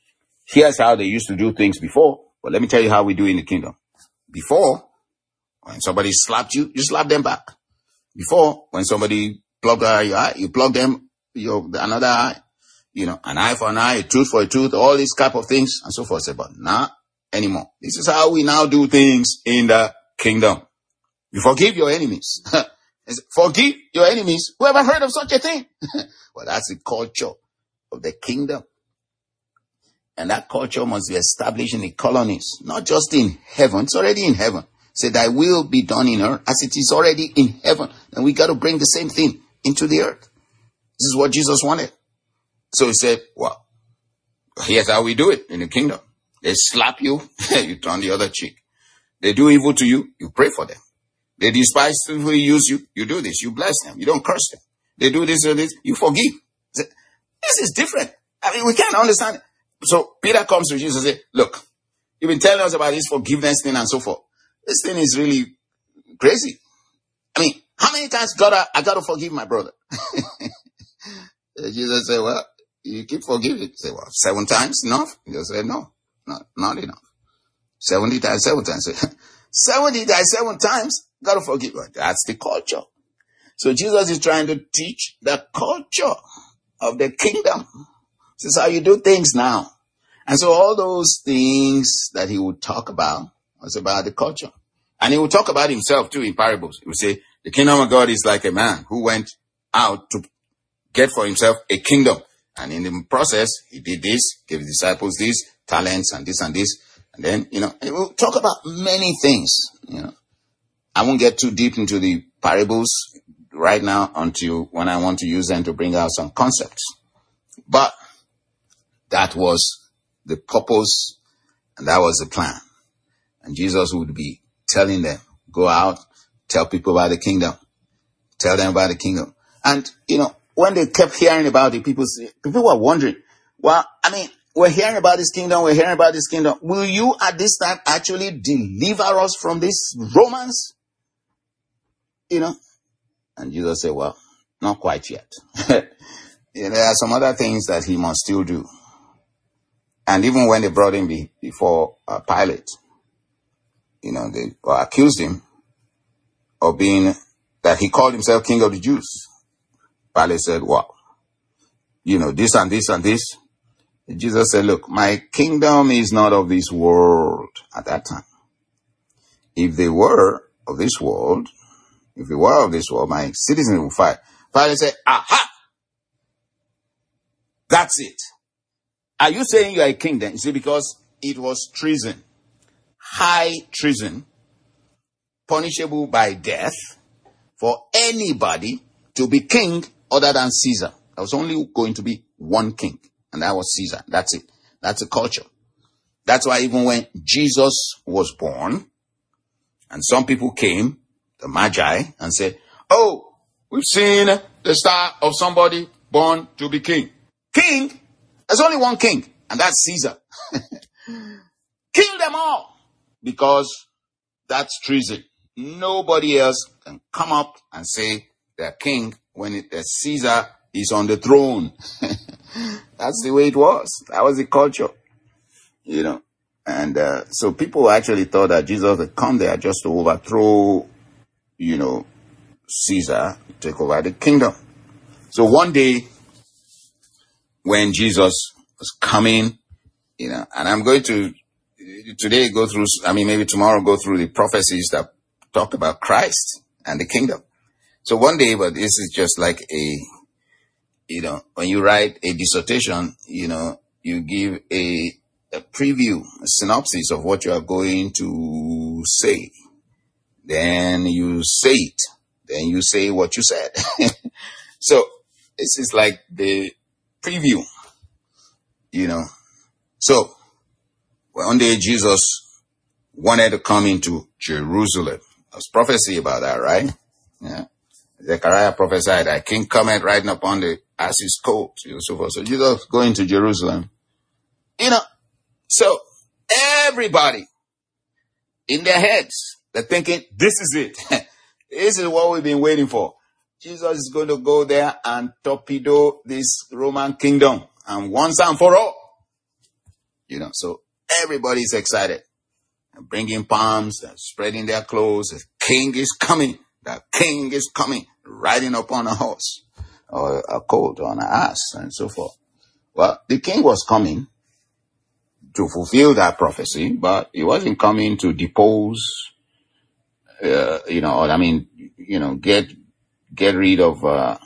Here's how they used to do things before. But let me tell you how we do in the kingdom. Before, when somebody slapped you, you slap them back. Before, when somebody plugged your eye, you plug them your another eye. You know, an eye for an eye, a tooth for a tooth, all these type of things, and so forth. But not anymore. This is how we now do things in the kingdom. You forgive your enemies. Forgive your enemies. Who ever heard of such a thing? Well, that's the culture of the kingdom. And that culture must be established in the colonies, not just in heaven. It's already in heaven. Say, thy will be done in earth as it is already in heaven. And we got to bring the same thing into the earth. This is what Jesus wanted. So he said, well, here's how we do it in the kingdom. They slap you, you turn the other cheek. They do evil to you, you pray for them. They despise who use you, you do this, you bless them, you don't curse them. They do this or this, you forgive. This is different. I mean, we can't understand it. So Peter comes to Jesus and says, look, you've been telling us about this forgiveness thing and so forth. This thing is really crazy. I mean, how many times God, I, I got to forgive my brother? Jesus said, well, you keep forgiving. Say, well, seven times enough? He just said, no, not, not enough. seventy times, seven times. seventy times, seven times, got to forgive. That's the culture. So Jesus is trying to teach the culture of the kingdom. This is how you do things now. And so all those things that he would talk about was about the culture. And he would talk about himself too in parables. He would say, the kingdom of God is like a man who went out to get for himself a kingdom. And in the process, he did this, gave his disciples this, talents and this and this. And then, you know, and we'll talk about many things, you know. I won't get too deep into the parables right now until when I want to use them to bring out some concepts. But that was the purpose and that was the plan. And Jesus would be telling them, go out, tell people about the kingdom. Tell them about the kingdom. And, you know, when they kept hearing about it, people, people were wondering, well, I mean, we're hearing about this kingdom, we're hearing about this kingdom. Will you at this time actually deliver us from these Romans? You know? And Jesus said, well, not quite yet. You know, there are some other things that he must still do. And even when they brought him be, before uh, Pilate, you know, they uh, accused him of being, that he called himself King of the Jews. Pilate said, well, you know, this and this and this. And Jesus said, look, my kingdom is not of this world at that time. If they were of this world, if they were of this world, my citizens would fight. Pilate said, aha! That's it. Are you saying you are a king then? You see, because it was treason. High treason, punishable by death, for anybody to be king other than Caesar. There was only going to be one king, and that was Caesar. That's it. That's the culture. That's why even when Jesus was born, and some people came, the Magi, and said, oh, we've seen the star of somebody born to be king. King? There's only one king, and that's Caesar. Kill them all, because that's treason. Nobody else can come up and say they're king when it, uh, Caesar is on the throne. That's the way it was. That was the culture, you know. And uh, so people actually thought that Jesus had come there just to overthrow, you know, Caesar, take over the kingdom. So one day, when Jesus was coming, you know, and I'm going to today go through, I mean, maybe tomorrow go through the prophecies that talk about Christ and the kingdom. So one day, but this is just like a, you know, when you write a dissertation, you know, you give a, a preview, a synopsis of what you are going to say. Then you say it. Then you say what you said. So this is like the preview, you know. So one day Jesus wanted to come into Jerusalem. There's prophecy about that, right? Yeah. Zechariah prophesied that king cometh riding upon the ass's coat, you know, so forth. So Jesus going to Jerusalem. You know, so everybody in their heads, they're thinking, this is it. This is what we've been waiting for. Jesus is going to go there and torpedo this Roman kingdom. And once and for all, You know, so everybody's excited. Bringing palms and spreading their clothes. The king is coming. The king is coming. Riding upon a horse or a colt or an ass and so forth. Well, the king was coming to fulfill that prophecy, but he wasn't coming to depose, uh, you know, I mean, you know, get, get rid of, uh,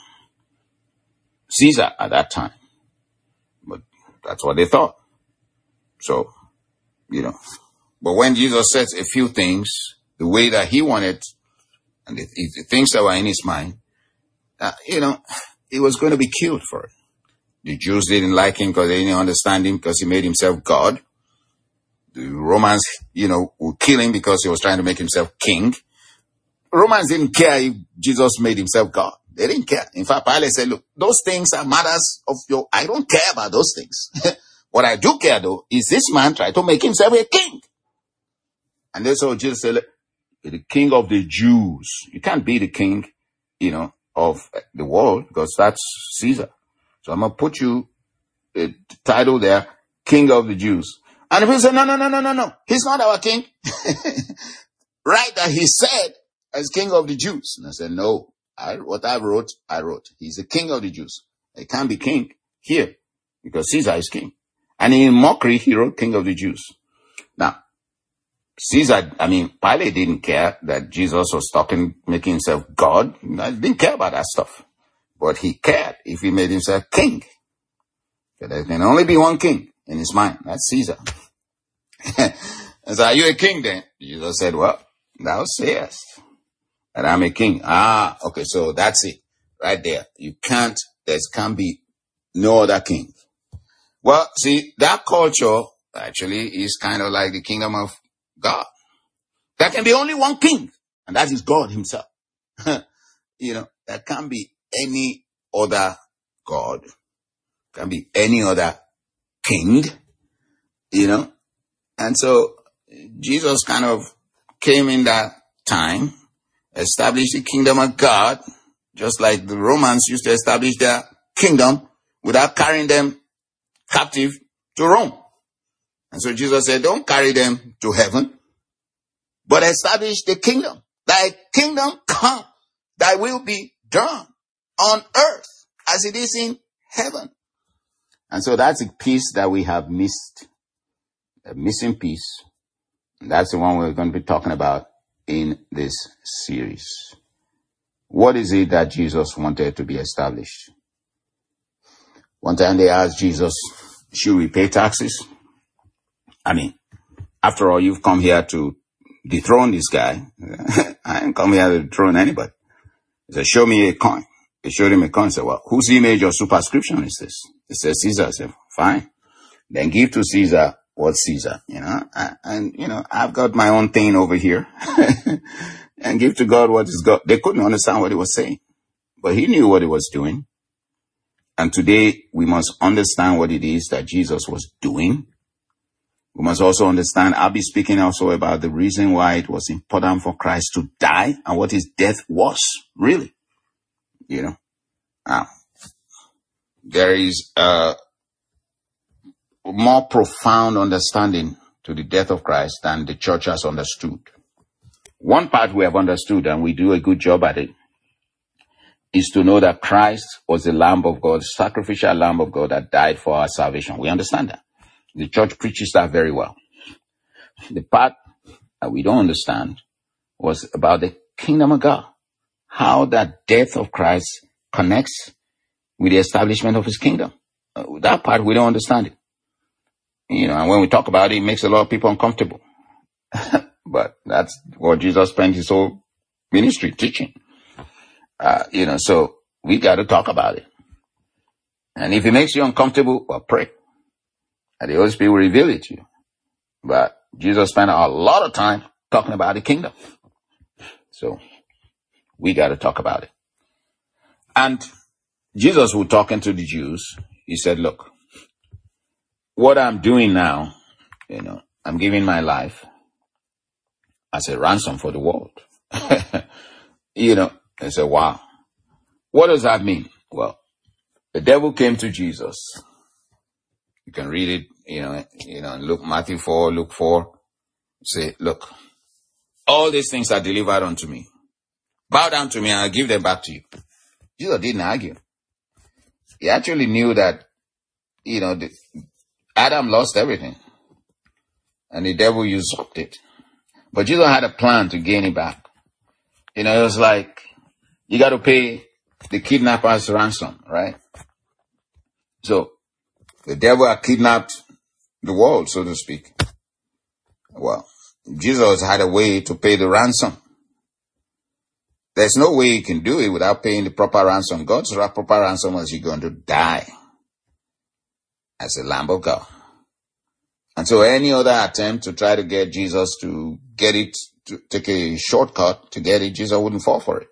Caesar at that time. But that's what they thought. So, you know, but when Jesus says a few things, the way that he wanted, and the, the things that were in his mind, uh, you know, he was going to be killed for it. The Jews didn't like him because they didn't understand him because he made himself God. The Romans, you know, would kill him because he was trying to make himself king. Romans didn't care if Jesus made himself God. They didn't care. In fact, Pilate said, look, those things are matters of your, I don't care about those things. What I do care though is this man tried to make himself a king. And that's how Jesus said, the king of the Jews. You can't be the king, you know, of the world because that's Caesar. So I'm going to put you a title there, king of the Jews. And people say, no, no, no, no, no, no. He's not our king. Right, that he said as king of the Jews. And I said, no, I, what I wrote, I wrote. He's the king of the Jews. He can't be king here because Caesar is king. And in mockery, he wrote king of the Jews. Now, Caesar, I mean, Pilate didn't care that Jesus was talking, making himself God. He didn't care about that stuff. But he cared if he made himself king. So there can only be one king in his mind. That's Caesar. And so, are you a king then? Jesus said, well, thou sayest that I'm a king. Ah, okay, so that's it. Right there. You can't, there can't be no other king. Well, see, that culture actually is kind of like the kingdom of God. There can be only one king, and that is God himself. You know, there can't be any other God. There can be any other king, you know. And so Jesus kind of came in that time, established the kingdom of God, just like the Romans used to establish their kingdom without carrying them captive to Rome. And so Jesus said, don't carry them to heaven, but establish the kingdom. Thy kingdom come, thy will be done on earth as it is in heaven. And so that's a piece that we have missed, a missing piece. And that's the one we're going to be talking about in this series. What is it that Jesus wanted to be established? One time they asked Jesus, should we pay taxes? I mean, after all, you've come here to dethrone this guy. I didn't come here to dethrone anybody. He said, show me a coin. They showed him a coin. He said, well, whose image or superscription is this? He said, Caesar. I said, fine. Then give to Caesar what's Caesar, you know. And, you know, I've got my own thing over here. And give to God what is God. They couldn't understand what he was saying. But he knew what he was doing. And today, we must understand what it is that Jesus was doing. We must also understand, I'll be speaking also about the reason why it was important for Christ to die and what his death was, really. You know, now, there is a more profound understanding to the death of Christ than the church has understood. One part we have understood, and we do a good job at it, is to know that Christ was the Lamb of God, sacrificial Lamb of God that died for our salvation. We understand that. The church preaches that very well. The part that we don't understand was about the kingdom of God. How that death of Christ connects with the establishment of his kingdom. Uh, that part, we don't understand it. You know, and when we talk about it, it makes a lot of people uncomfortable. But that's what Jesus spent his whole ministry teaching. Uh, you know, so we got to talk about it. And if it makes you uncomfortable, well, pray. And the Holy Spirit will reveal it to you. But Jesus spent a lot of time talking about the kingdom. So we got to talk about it. And Jesus was talking to the Jews. He said, look, what I'm doing now, you know, I'm giving my life as a ransom for the world. You know, they said, wow. What does that mean? Well, the devil came to Jesus. You can read it you know, you know, look, Matthew four, Luke four, say, look, all these things are delivered unto me. Bow down to me and I'll give them back to you. Jesus didn't argue. He actually knew that, you know, the, Adam lost everything and the devil usurped it. But Jesus had a plan to gain it back. You know, it was like, you got to pay the kidnapper's ransom, right? So, the devil had kidnapped the world, so to speak. Well, Jesus had a way to pay the ransom. There's no way he can do it without paying the proper ransom. God's proper ransom was he going to die as a Lamb of God. And so any other attempt to try to get Jesus to get it, to take a shortcut to get it, Jesus wouldn't fall for it.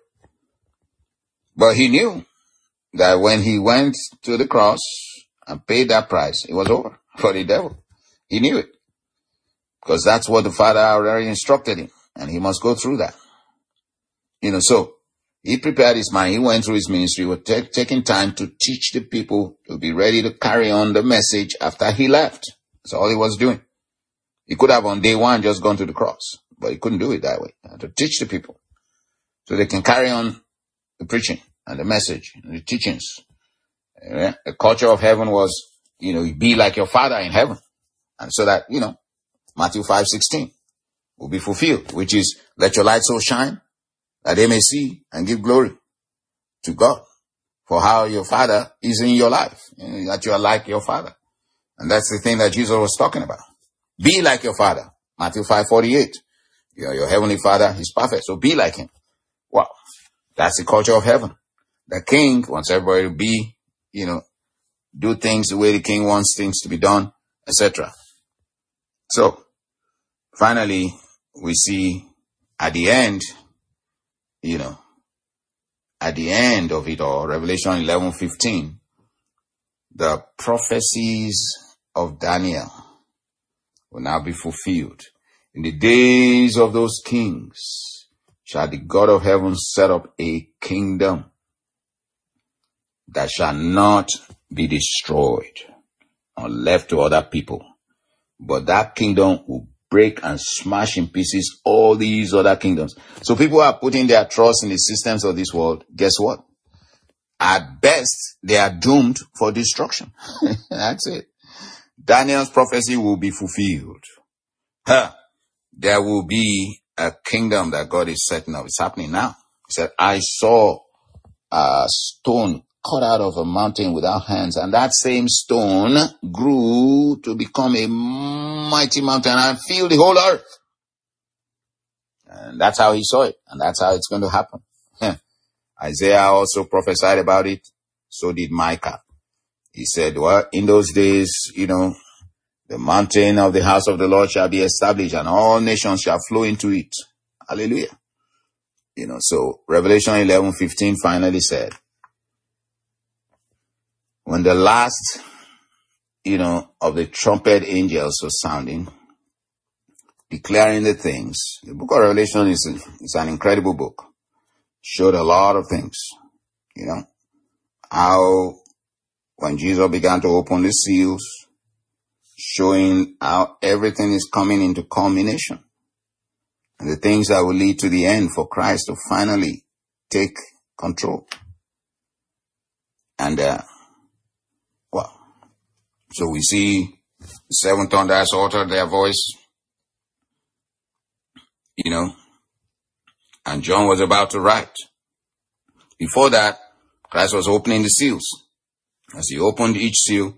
But he knew that when he went to the cross and paid that price, it was over for the devil. He knew it. Because that's what the Father already instructed him. And he must go through that. You know, so he prepared his mind. He went through his ministry, was t- taking time to teach the people to be ready to carry on the message after he left. That's all he was doing. He could have on day one just gone to the cross, but he couldn't do it that way. He had to teach the people so they can carry on the preaching and the message and the teachings. Yeah? The culture of heaven was, you know, be like your Father in heaven. And so that, you know, Matthew five sixteen will be fulfilled, which is, let your light so shine that they may see and give glory to God for how your Father is in your life, you know, that you are like your Father. And that's the thing that Jesus was talking about. Be like your Father. Matthew five forty-eight. You know, your heavenly Father is perfect, so be like him. Wow. That's the culture of heaven. The king wants everybody to be, you know, do things the way the king wants things to be done, et cetera. So, finally, we see at the end, you know, at the end of it all, Revelation eleven fifteen, the prophecies of Daniel will now be fulfilled. In the days of those kings shall the God of heaven set up a kingdom that shall not be destroyed or left to other people. But that kingdom will break and smash in pieces all these other kingdoms. So people are putting their trust in the systems of this world. Guess what? At best, they are doomed for destruction. That's it. Daniel's prophecy will be fulfilled. Huh. There will be a kingdom that God is setting up. It's happening now. He said, I saw a stone cut out of a mountain without hands, and that same stone grew to become a mighty mountain and filled the whole earth. And that's how he saw it, and that's how it's going to happen. Isaiah also prophesied about it. So did Micah. He said, well, in those days, you know, the mountain of the house of the Lord shall be established and all nations shall flow into it. Hallelujah. You know, so Revelation eleven fifteen finally said, when the last, you know, of the trumpet angels was sounding, declaring the things, the book of Revelation is, is an incredible book. Showed a lot of things, you know, how when Jesus began to open the seals, showing how everything is coming into culmination and the things that will lead to the end for Christ to finally take control. And, uh, well, so we see the seven thunders altered their voice, you know, and John was about to write. Before that, Christ was opening the seals. As he opened each seal,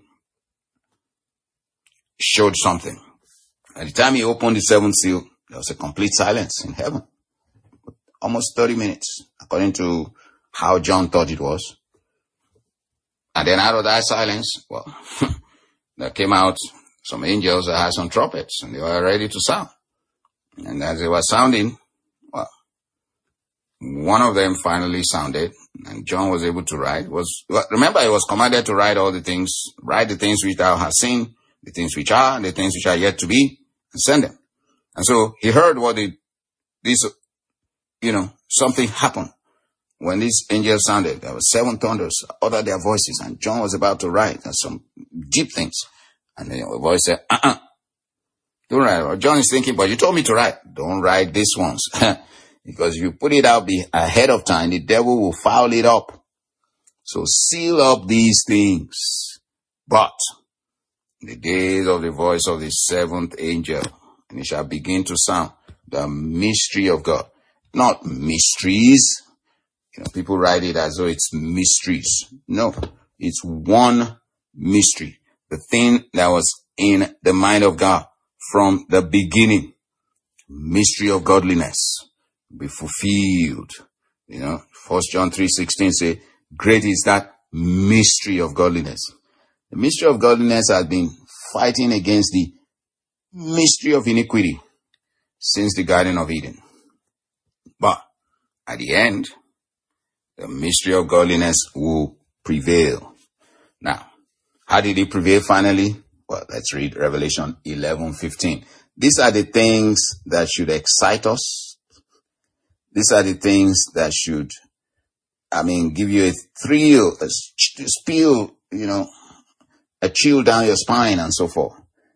he showed something. At the time he opened the seventh seal, there was a complete silence in heaven. Almost thirty minutes, according to how John thought it was. And then out of that silence, well, there came out some angels that had some trumpets, and they were ready to sound. And as they were sounding, well, one of them finally sounded, and John was able to write. Was well, remember, he was commanded to write all the things, write the things which thou hast seen, the things which are, and the things which are yet to be, and send them. And so he heard what the, this, you know, something happened when these angels sounded. There were seven thunders, uttered their voices, and John was about to write and some deep things. And then the voice said, uh-uh, don't write. John is thinking, but you told me to write. Don't write this ones. Because if you put it out be ahead of time, the devil will foul it up. So seal up these things. But in the days of the voice of the seventh angel, and it shall begin to sound the mystery of God. Not mysteries. You know, people write it as though it's mysteries. No, it's one mystery. The thing that was in the mind of God from the beginning. Mystery of godliness. Be fulfilled. You know, First John three sixteen say, great is that mystery of godliness. The mystery of godliness has been fighting against the mystery of iniquity since the Garden of Eden. But at the end, the mystery of godliness will prevail. Now, how did it prevail finally? Well, let's read Revelation eleven fifteen. These are the things that should excite us. These are the things that should, I mean, give you a thrill, a spill, you know, a chill down your spine and so forth.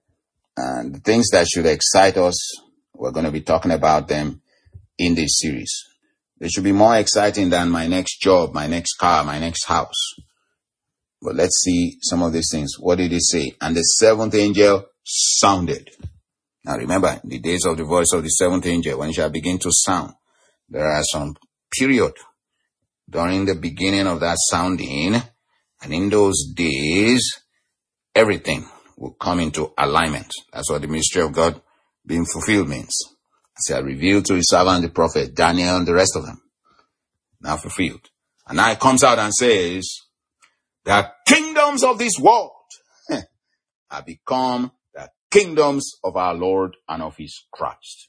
And the things that should excite us, we're going to be talking about them in this series. They should be more exciting than my next job, my next car, my next house. But let's see some of these things. What did it say? And the seventh angel sounded. Now remember, in the days of the voice of the seventh angel, when it shall begin to sound, there are some period during the beginning of that sounding, and in those days, everything will come into alignment. That's what the mystery of God being fulfilled means. As he had revealed to his servant, the prophet Daniel, and the rest of them. Now fulfilled. And now it comes out and says, the kingdoms of this world have become the kingdoms of our Lord and of his Christ.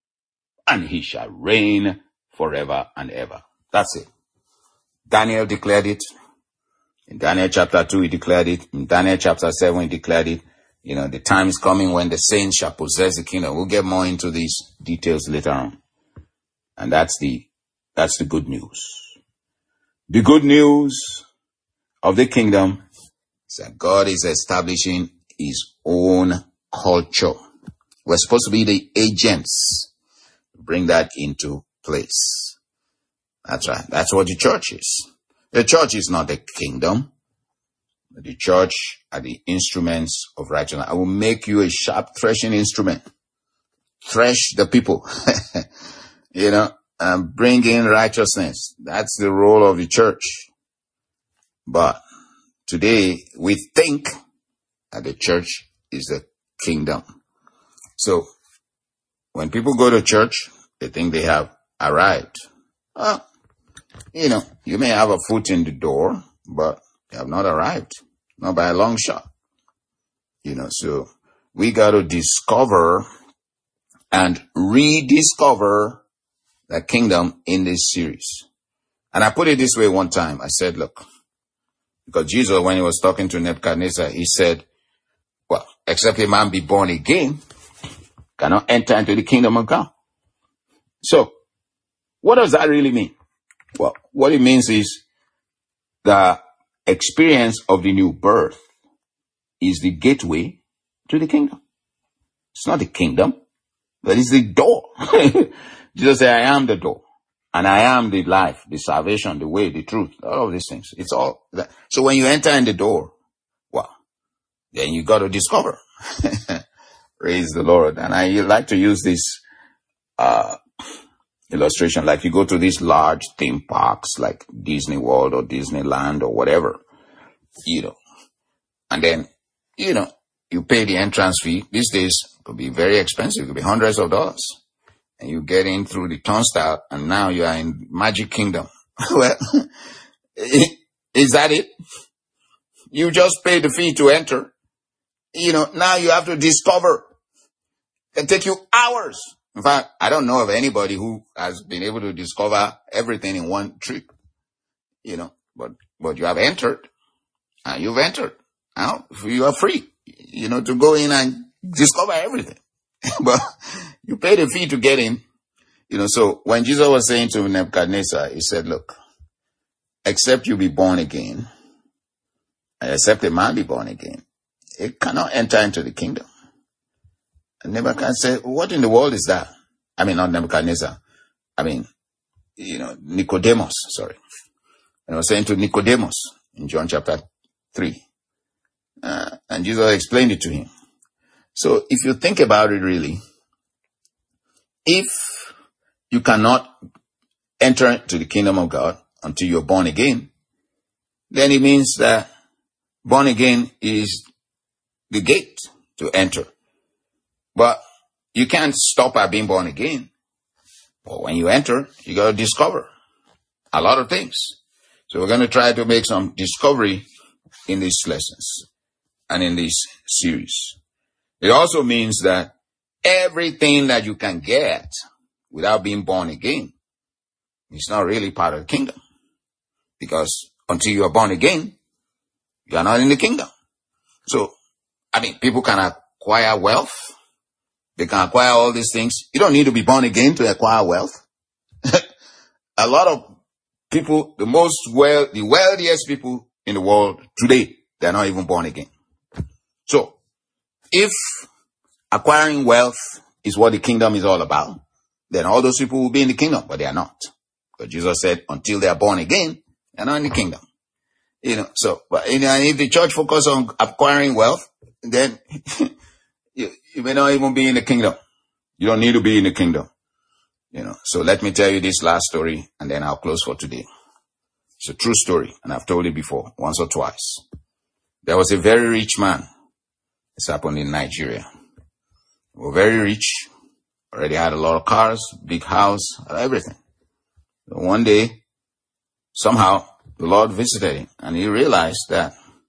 And he shall reign forever and ever. That's it. Daniel declared it. In Daniel chapter two, he declared it. In Daniel chapter seven, he declared it. You know, the time is coming when the saints shall possess the kingdom. We'll get more into these details later on. And that's the, that's the good news. The good news of the kingdom is that God is establishing his own culture. We're supposed to be the agents to bring that into place. That's right. That's what the church is. The church is not the kingdom. The church are the instruments of righteousness. I will make you a sharp threshing instrument. Thresh the people, you know, and bring in righteousness. That's the role of the church. But today we think that the church is the kingdom. So when people go to church, they think they have arrived. Well, you know, you may have a foot in the door, but you have not arrived. Not by a long shot. You know, so we got to discover and rediscover the kingdom in this series. And I put it this way one time. I said, look, because Jesus, when he was talking to Nebuchadnezzar, he said, well, except a man be born again, cannot enter into the kingdom of God. So, what does that really mean? Well, what it means is the experience of the new birth is the gateway to the kingdom. It's not the kingdom, but it's the door. Jesus said, I am the door, and I am the life, the salvation, the way, the truth, all of these things. It's all that. So when you enter in the door, well, then you got to discover. Praise the Lord. And I like to use this uh illustration, like you go to these large theme parks like Disney World or Disneyland or whatever, you know, and then, you know, you pay the entrance fee. These days it could be very expensive. It could be hundreds of dollars. And you get in through the turnstile and now you are in Magic Kingdom. Well, is that it? You just pay the fee to enter. You know, now you have to discover. It can take you hours. In fact, I don't know of anybody who has been able to discover everything in one trip, you know, but, but you have entered and you've entered. Now you are free, you know, to go in and discover everything, but you pay the fee to get in, you know. So when Jesus was saying to Nebuchadnezzar, he said, look, except you be born again, except a man be born again, it cannot enter into the kingdom. And Nebuchadnezzar said, what in the world is that? I mean, not Nebuchadnezzar. I mean, you know, Nicodemus, sorry. And I was saying to Nicodemus in John chapter three. Uh, and Jesus explained it to him. So if you think about it really, if you cannot enter into the kingdom of God until you're born again, then it means that born again is the gate to enter. But you can't stop at being born again. But when you enter, you got to discover a lot of things. So we're going to try to make some discovery in these lessons and in this series. It also means that everything that you can get without being born again is not really part of the kingdom. Because until you are born again, you are not in the kingdom. So, I mean, people can acquire wealth. They can acquire all these things. You don't need to be born again to acquire wealth. A lot of people, the most well, the wealthiest people in the world today, they're not even born again. So, if acquiring wealth is what the kingdom is all about, then all those people will be in the kingdom, but they are not. But Jesus said, until they are born again, they're not in the kingdom. You know, so, but you know, if the church focus on acquiring wealth, then you, you may not even be in the kingdom. You don't need to be in the kingdom. You know, so let me tell you this last story and then I'll close for today. It's a true story and I've told it before, once or twice. There was a very rich man. This happened in Nigeria. They were very rich, already had a lot of cars, big house, everything. One day, somehow, the Lord visited him and he realized that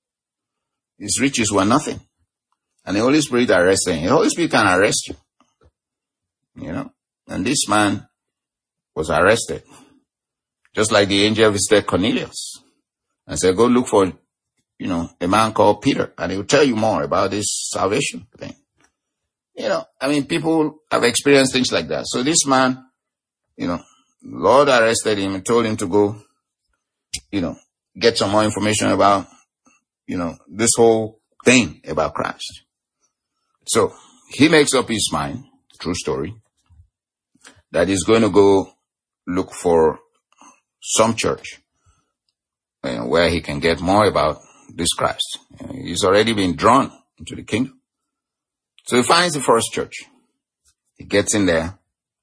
his riches were nothing. And the Holy Spirit arrested him. The Holy Spirit can arrest you. You know, and this man was arrested. Just like the angel visited Cornelius and said, go look for, you know, a man called Peter and he will tell you more about this salvation thing. You know, I mean, people have experienced things like that. So this man, you know, Lord arrested him and told him to go, you know, get some more information about, you know, this whole thing about Christ. So he makes up his mind, true story, that he's going to go look for some church you know, where he can get more about this Christ. You know, he's already been drawn into the kingdom. So he finds the first church. He gets in there.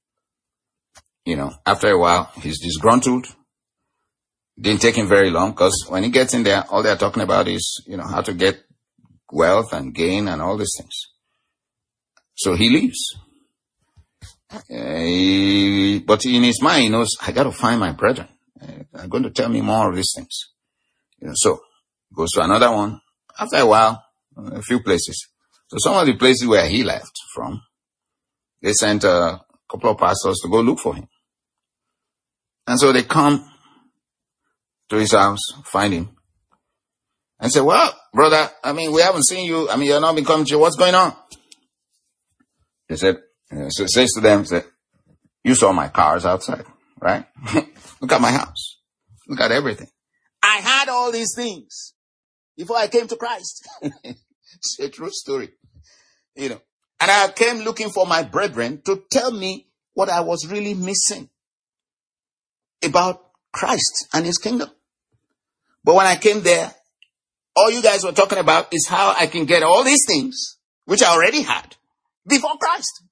You know, after a while, he's disgruntled. Didn't take him very long because when he gets in there, all they're talking about is, you know, how to get wealth and gain and all these things. So he leaves. Uh, he, but in his mind, he knows, I got to find my brethren. Uh, they're going to tell me more of these things. You know, so goes to another one. After a while, a few places. So some of the places where he left from, they sent a couple of pastors to go look for him. And so they come to his house, find him, and say, well, brother, I mean, we haven't seen you. I mean, you're not been coming to, what's going on? He said, so says to them, said, you saw my cars outside, right? Look at my house. Look at everything. I had all these things before I came to Christ. It's a true story. You know, and I came looking for my brethren to tell me what I was really missing about Christ and his kingdom. But when I came there, all you guys were talking about is how I can get all these things, which I already had before Christ.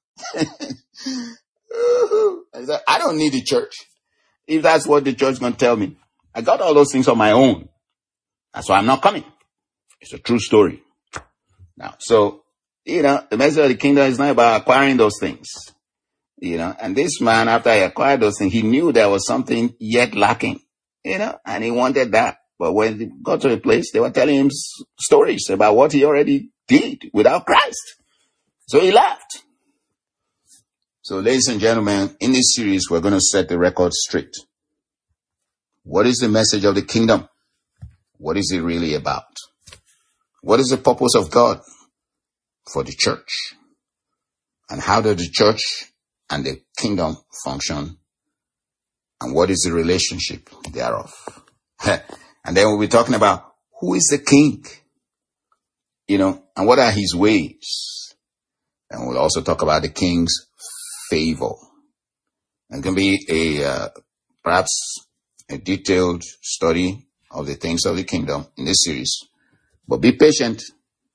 I said, I don't need the church. If that's what the church is going to tell me, I got all those things on my own. That's why I'm not coming. It's a true story. Now, so, you know, the message of the kingdom is not about acquiring those things. You know, and this man, after he acquired those things, he knew there was something yet lacking, you know, and he wanted that. But when he got to a place, they were telling him s- stories about what he already did without Christ. So he left. So, ladies and gentlemen, in this series, we're going to set the record straight. What is the message of the kingdom? What is it really about? What is the purpose of God for the church? And how does the church and the kingdom function? And what is the relationship thereof? And then we'll be talking about who is the king? You know, and what are his ways? And we'll also talk about the king's favor. It can be a, uh, perhaps a detailed study of the things of the kingdom in this series. But be patient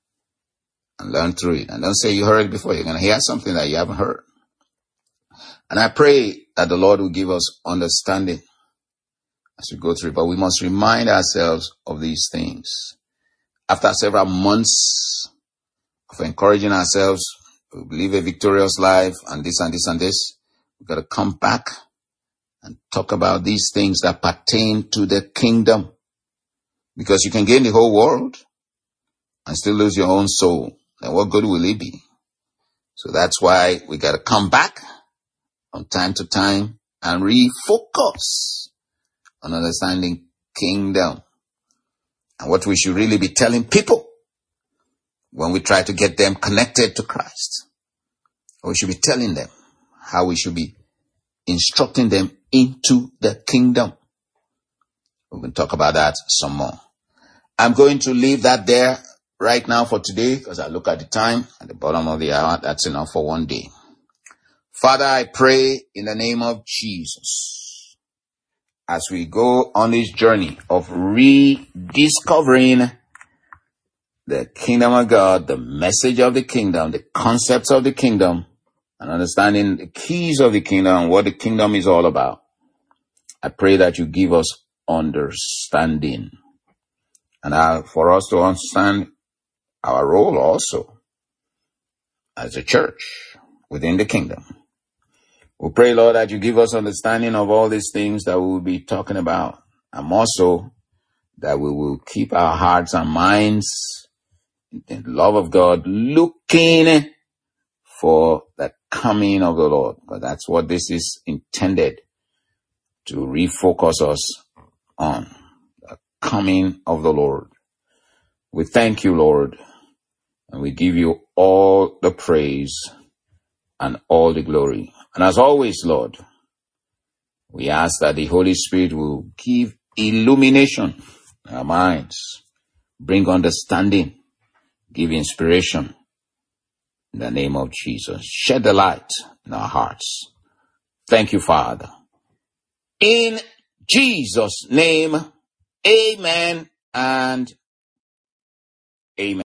and learn through it. And don't say you heard it before. You're going to hear something that you haven't heard. And I pray that the Lord will give us understanding as we go through it. But we must remind ourselves of these things. After several months of encouraging ourselves to live a victorious life and this and this and this, we've got to come back and talk about these things that pertain to the kingdom. Because you can gain the whole world and still lose your own soul. Then what good will it be? So that's why we got to come back from time to time and refocus on understanding kingdom and what we should really be telling people when we try to get them connected to Christ. We should be telling them how we should be instructing them into the kingdom. We can talk about that some more. I'm going to leave that there right now for today because I look at the time at the bottom of the hour. That's enough for one day. Father, I pray in the name of Jesus, as we go on this journey of rediscovering the kingdom of God, the message of the kingdom, the concepts of the kingdom, and understanding the keys of the kingdom and what the kingdom is all about. I pray that you give us understanding. And uh, for us to understand our role also as a church within the kingdom. We pray, Lord, that you give us understanding of all these things that we will be talking about. And also that we will keep our hearts and minds in the love of God, looking for the coming of the Lord. But that's what this is intended to refocus us on. The coming of the Lord. We thank you, Lord, and we give you all the praise and all the glory. And as always, Lord, we ask that the Holy Spirit will give illumination in our minds, bring understanding, give inspiration in the name of Jesus. Shed the light in our hearts. Thank you, Father. In Jesus' name, amen and amen.